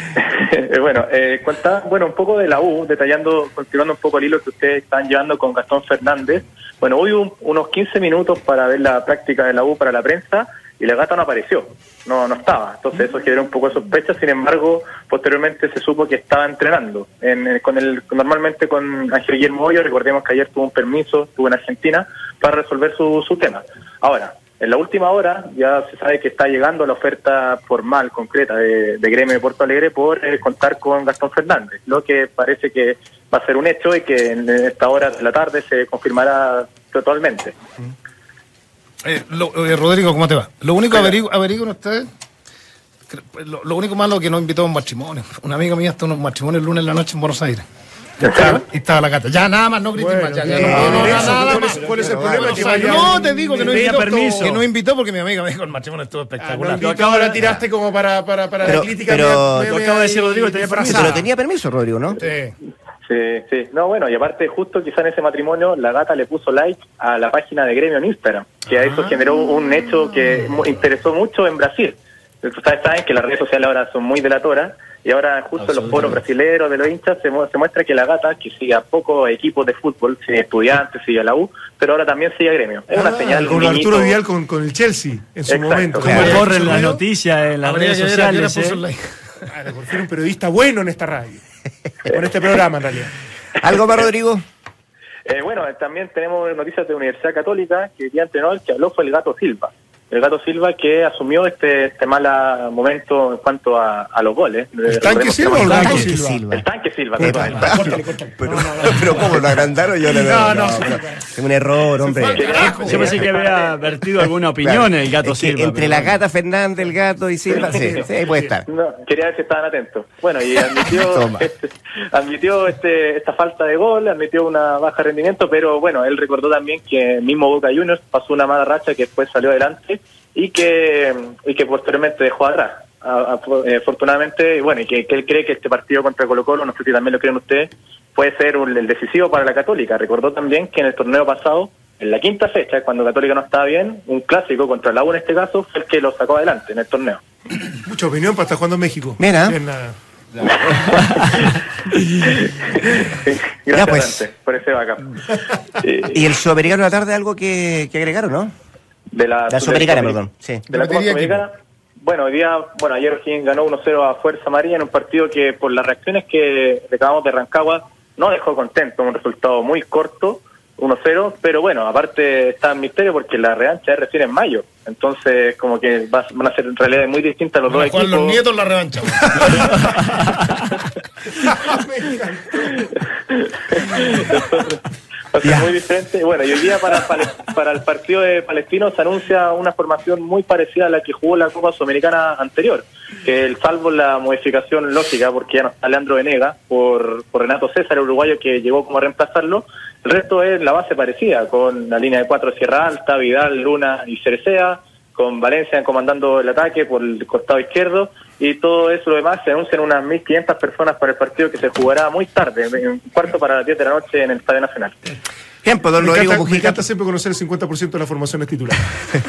bueno, eh, cuenta, bueno, un poco de la U, detallando, continuando un poco el hilo que ustedes están llevando con Gastón Fernández. Bueno, hoy hubo un- unos quince minutos para ver la práctica de la U para la prensa y la Gata no apareció, no no estaba. Entonces eso generó un poco de sospecha. Sin embargo, posteriormente se supo que estaba entrenando en, eh, con el normalmente con Ángel Guillermo Hoyo. Recordemos que ayer tuvo un permiso, estuvo en Argentina para resolver su, su tema. Ahora, en la última hora ya se sabe que está llegando la oferta formal, concreta de, de Gremio de Porto Alegre por eh, contar con Gastón Fernández, lo que parece que va a ser un hecho y que en esta hora de la tarde se confirmará totalmente. Eh, lo, eh, Rodrigo, ¿cómo te va? Lo único averiguo, averiguan ustedes. Lo, lo único malo es que nos invitó a un matrimonio. Una amiga mía está en un matrimonio el lunes en la noche en Buenos Aires. Y estaba, y estaba la gata. Ya nada más, no grites Bueno, más. Ya, ¿qué? ya, no, no, no, Eso, nada ¿cuál más. es- cuál es el problema? No, Que vaya- no, te digo que no Pedía invitó. permiso. Que no invitó porque mi amiga me dijo el matrimonio estuvo Ah, espectacular. no invito, ahora tiraste como para, para, para Pero- la crítica. pero- me- Lo me- acaba de decir Rodrigo, tenía disfrazada. permiso. Pero tenía permiso, Rodrigo, ¿no? Sí. Sí, sí. No, bueno, y aparte, justo quizá en ese matrimonio, la gata le puso like a la página de Gremio en Instagram, que a eso generó un hecho que mu- interesó mucho en Brasil. Ustedes saben que las redes sociales ahora son muy delatoras, y ahora justo en los foros brasileños de los hinchas se, mu- se muestra que la gata, que sigue a pocos equipos de fútbol, sigue Estudiantes, sigue a la U, pero ahora también sigue a Gremio. Es una Ah, señal. con un Arturo guiñito. Vidal con, con el Chelsea en su Exacto. momento. Claro. Como Como corren las Chelsea, noticias en las Habría redes que ver a qué hora sociales. puso el ¿eh? like. Ah, por fin un periodista bueno en esta radio. Con este programa, en realidad. ¿Algo más, Rodrigo? Eh, bueno, también tenemos noticias de Universidad Católica, que el día anterior el que habló fue el Gato Silva. El Gato Silva que asumió este, este mal momento en cuanto a, a los goles. ¿El tanque Silva o el Gato Tanque Silva? Silva. El tanque Silva, Eh, perdón. pa- pa- Pero, pero ¿cómo lo agrandaron? Yo le veo. No, no, no, sí. pero- es un error, hombre. Yo pensé que había vertido alguna opinión el Gato Es que Silva. entre pero la bueno. gata Fernández, el gato y Silva, sí, sí, ahí puede estar. No, quería ver si estaban atentos. Bueno, y admitió, Toma. este, admitió este, esta falta de gol, admitió una baja rendimiento, pero bueno, él recordó también que mismo Boca Juniors pasó una mala racha que después salió adelante y que y que posteriormente dejó atrás. A- a- eh, afortunadamente, y bueno, y que, que él cree que este partido contra Colo-Colo, no sé si también lo creen ustedes, puede ser un- el decisivo para la Católica. Recordó también que en el torneo pasado, en la quinta fecha, cuando Católica no estaba bien, un clásico contra la U en este caso, fue el que lo sacó adelante en el torneo. Mucha opinión para estar jugando en México. Mira. Bien, nada. Gracias, Ya, pues. Dante, por ese backup. Eh, Y el sudamericano de la tarde, algo que, que agregaron, ¿no? de la, La sudamericana, de- perdón. Sí. De la Copa Repetiría Sudamericana. Bueno, hoy día, bueno, ayer O'Higgins ganó uno cero a Fuerza Amarilla en un partido que por las reacciones que recabamos de Rancagua no dejó contento, un resultado muy corto, uno cero, pero bueno, aparte está en misterio porque la revancha es recién en mayo, entonces como que va- van a ser en realidad muy distintas los Van a dos jugar equipos. los nietos en la revancha. Va a ser Ya. muy diferente. Y bueno, y hoy día para, Pale- para el partido de Palestino se anuncia una formación muy parecida a la que jugó la Copa Sudamericana anterior, que el salvo la modificación lógica, porque ya no está Leandro Venegas, por, por Renato César, el uruguayo que llegó como a reemplazarlo, el resto es la base parecida, con la línea de cuatro Sierra Alta, Vidal, Luna y Cerecea, con Valencia comandando el ataque por el costado izquierdo, y todo eso lo demás se anuncian unas mil quinientas personas para el partido que se jugará muy tarde, en un cuarto para las diez de la noche en el Estadio Nacional. Ejemplo, don Me Rodrigo encanta, me Mujica. encanta siempre conocer el cincuenta por ciento de las formaciones titulares.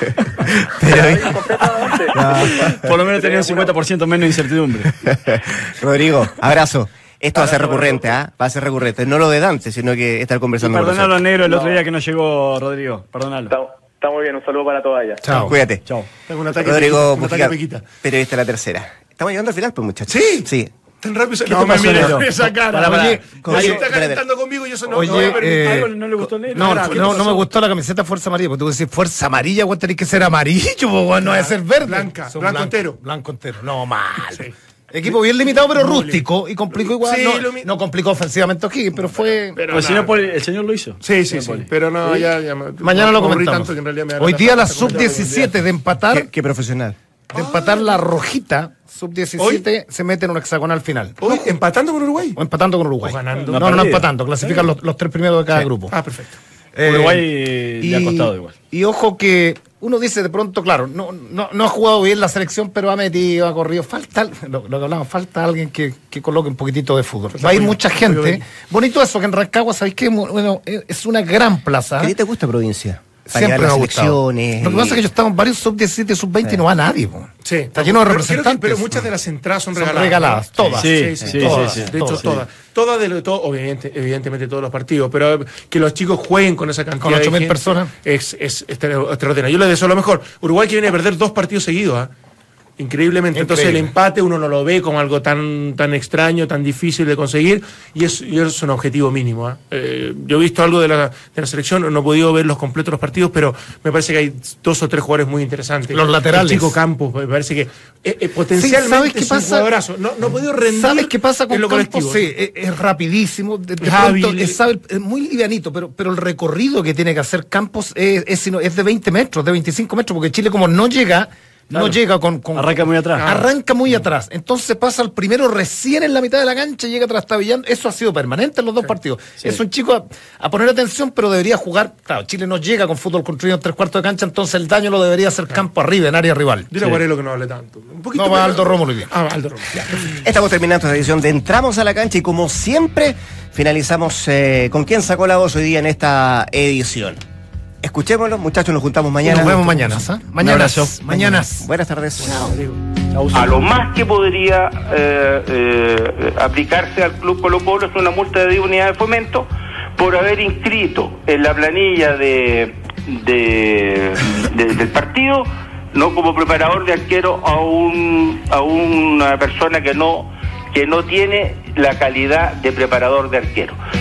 Pero- Completamente. Por lo menos tenía un cincuenta por ciento menos de incertidumbre. Rodrigo, abrazo. Esto va a ser recurrente, ¿ah? Va a ser recurrente. No lo de Dante, sino que estar Y conversando con perdonalo a nosotros. Negro el otro No. día que no llegó Rodrigo. Perdonalo. Está, está muy bien, un saludo para todas ellas. Chao. Cuídate. Chao. Tengo un ataque, Rodrigo un ataque Mujica, pequita. periodista de la tercera. Estamos llegando al final, pues, muchachos. ¿Sí? Sí. Tan rápido. se- ¿Qué No te me pasó, mires Nero? con esa cara. Pará, pará. Oye, Con- ahí Oye, está espérate. calentando conmigo y eso no, no Oye, voy a permitir. eh, Algo no le gustó el negro. No, Ahora, no, ¿qué no, pasó? no me gustó la camiseta Fuerza Amarilla, porque tú decís Fuerza Amarilla, güey, tenés que ser amarillo, po, güey, no es ser verde. Blanca, Son blanco entero. Blanco entero, no, mal. Sí. Equipo bien limitado, pero rústico, y complicó igual. Sí, no, lo mi- no complicó ofensivamente O'Higgins, pero fue... Pero Pues el señor, nada. Poli- el señor lo hizo. Sí, sí, sí. Poli. Pero no, ya, ya me- Mañana lo me aburrí comentamos. tanto que en realidad me da Hoy la día la falta sub comentar. diecisiete de empatar, Qué, qué profesional. de empatar la rojita, sub diecisiete se mete en un hexagonal final. Hoy, empatando con Uruguay. O empatando con Uruguay. O ganando. No, No no, no perdido. empatando, clasifican los, los tres primeros de cada grupo. Ah, perfecto. Eh, Uruguay le ha costado igual. Y ojo que uno dice de pronto, claro, no, no, no ha jugado bien la selección, pero ha metido, ha corrido. Falta, lo, lo que hablamos, falta alguien que, que coloque un poquitito de fútbol. Va a ir mucha gente. Bonito eso, que en Rancagua, ¿sabéis qué? Bueno, es una gran plaza. ¿A ti te gusta provincia? Para Siempre llevar me ha las gustado. selecciones. Lo que pasa es que yo estaba en varios sub diecisiete, sub veinte y no va nadie. Po. Sí. Está lleno de Pero- representantes. Pero muchas de las entradas son Son regaladas. regaladas, ¿no? todas. Sí, sí, sí, todas. sí, sí. De hecho, Todas. todas. Todas, de lo- todo, obviamente, evidentemente todos los partidos, pero que los chicos jueguen con esa cantidad Con ocho de mil gente personas. Es, es extra- extraordinario. Yo les deseo lo mejor. Uruguay que viene a perder dos partidos seguidos, ¿ah? increíblemente. Entonces el empate uno no lo ve como algo tan tan extraño, tan difícil de conseguir, y es, y es un objetivo mínimo. ¿eh? Eh, yo he visto algo de la, de la selección, no he podido ver los completos los partidos, pero me parece que hay dos o tres jugadores muy interesantes. Los laterales. El Chico Campos, me parece que eh, eh, potencialmente sí, ¿sabes qué es pasa? un jugadorazo. No, no he podido rendir. ¿Sabes qué pasa con en lo Campos? colectivo. Sí, es, es rapidísimo, de, de Es pronto, hábil. es, sabe, es muy livianito, pero, pero el recorrido que tiene que hacer Campos es, es, es de veinte metros, de veinticinco metros, porque Chile como no llega... Claro. No llega con, con... Arranca muy atrás. Arranca muy atrás. Entonces pasa el primero recién en la mitad de la cancha, llega trastabillando. Eso ha sido permanente en los dos sí, partidos. Sí. Es un chico a, a poner atención, pero debería jugar... Claro, Chile no llega con fútbol construido en tres cuartos de cancha, entonces el daño lo debería hacer claro. campo arriba, en área rival. Dile a sí. Guarelo que no hable tanto. Un poquito no, va Aldo Rómulo. Ah, Aldo Rómulo. Estamos terminando esta edición de Entramos a la Cancha y como siempre finalizamos eh, con quién sacó la voz hoy día en esta edición. Escuchémoslo, muchachos, nos juntamos mañana. Nos vemos mañana, ¿eh? Mañana. Mañana. Buenas tardes. Chao. A lo más que podría eh, eh, aplicarse al Club Colo Colo es una multa de unidad de fomento por haber inscrito en la planilla de, de, de del partido, no como preparador de arquero a un a una persona que no que no tiene la calidad de preparador de arquero.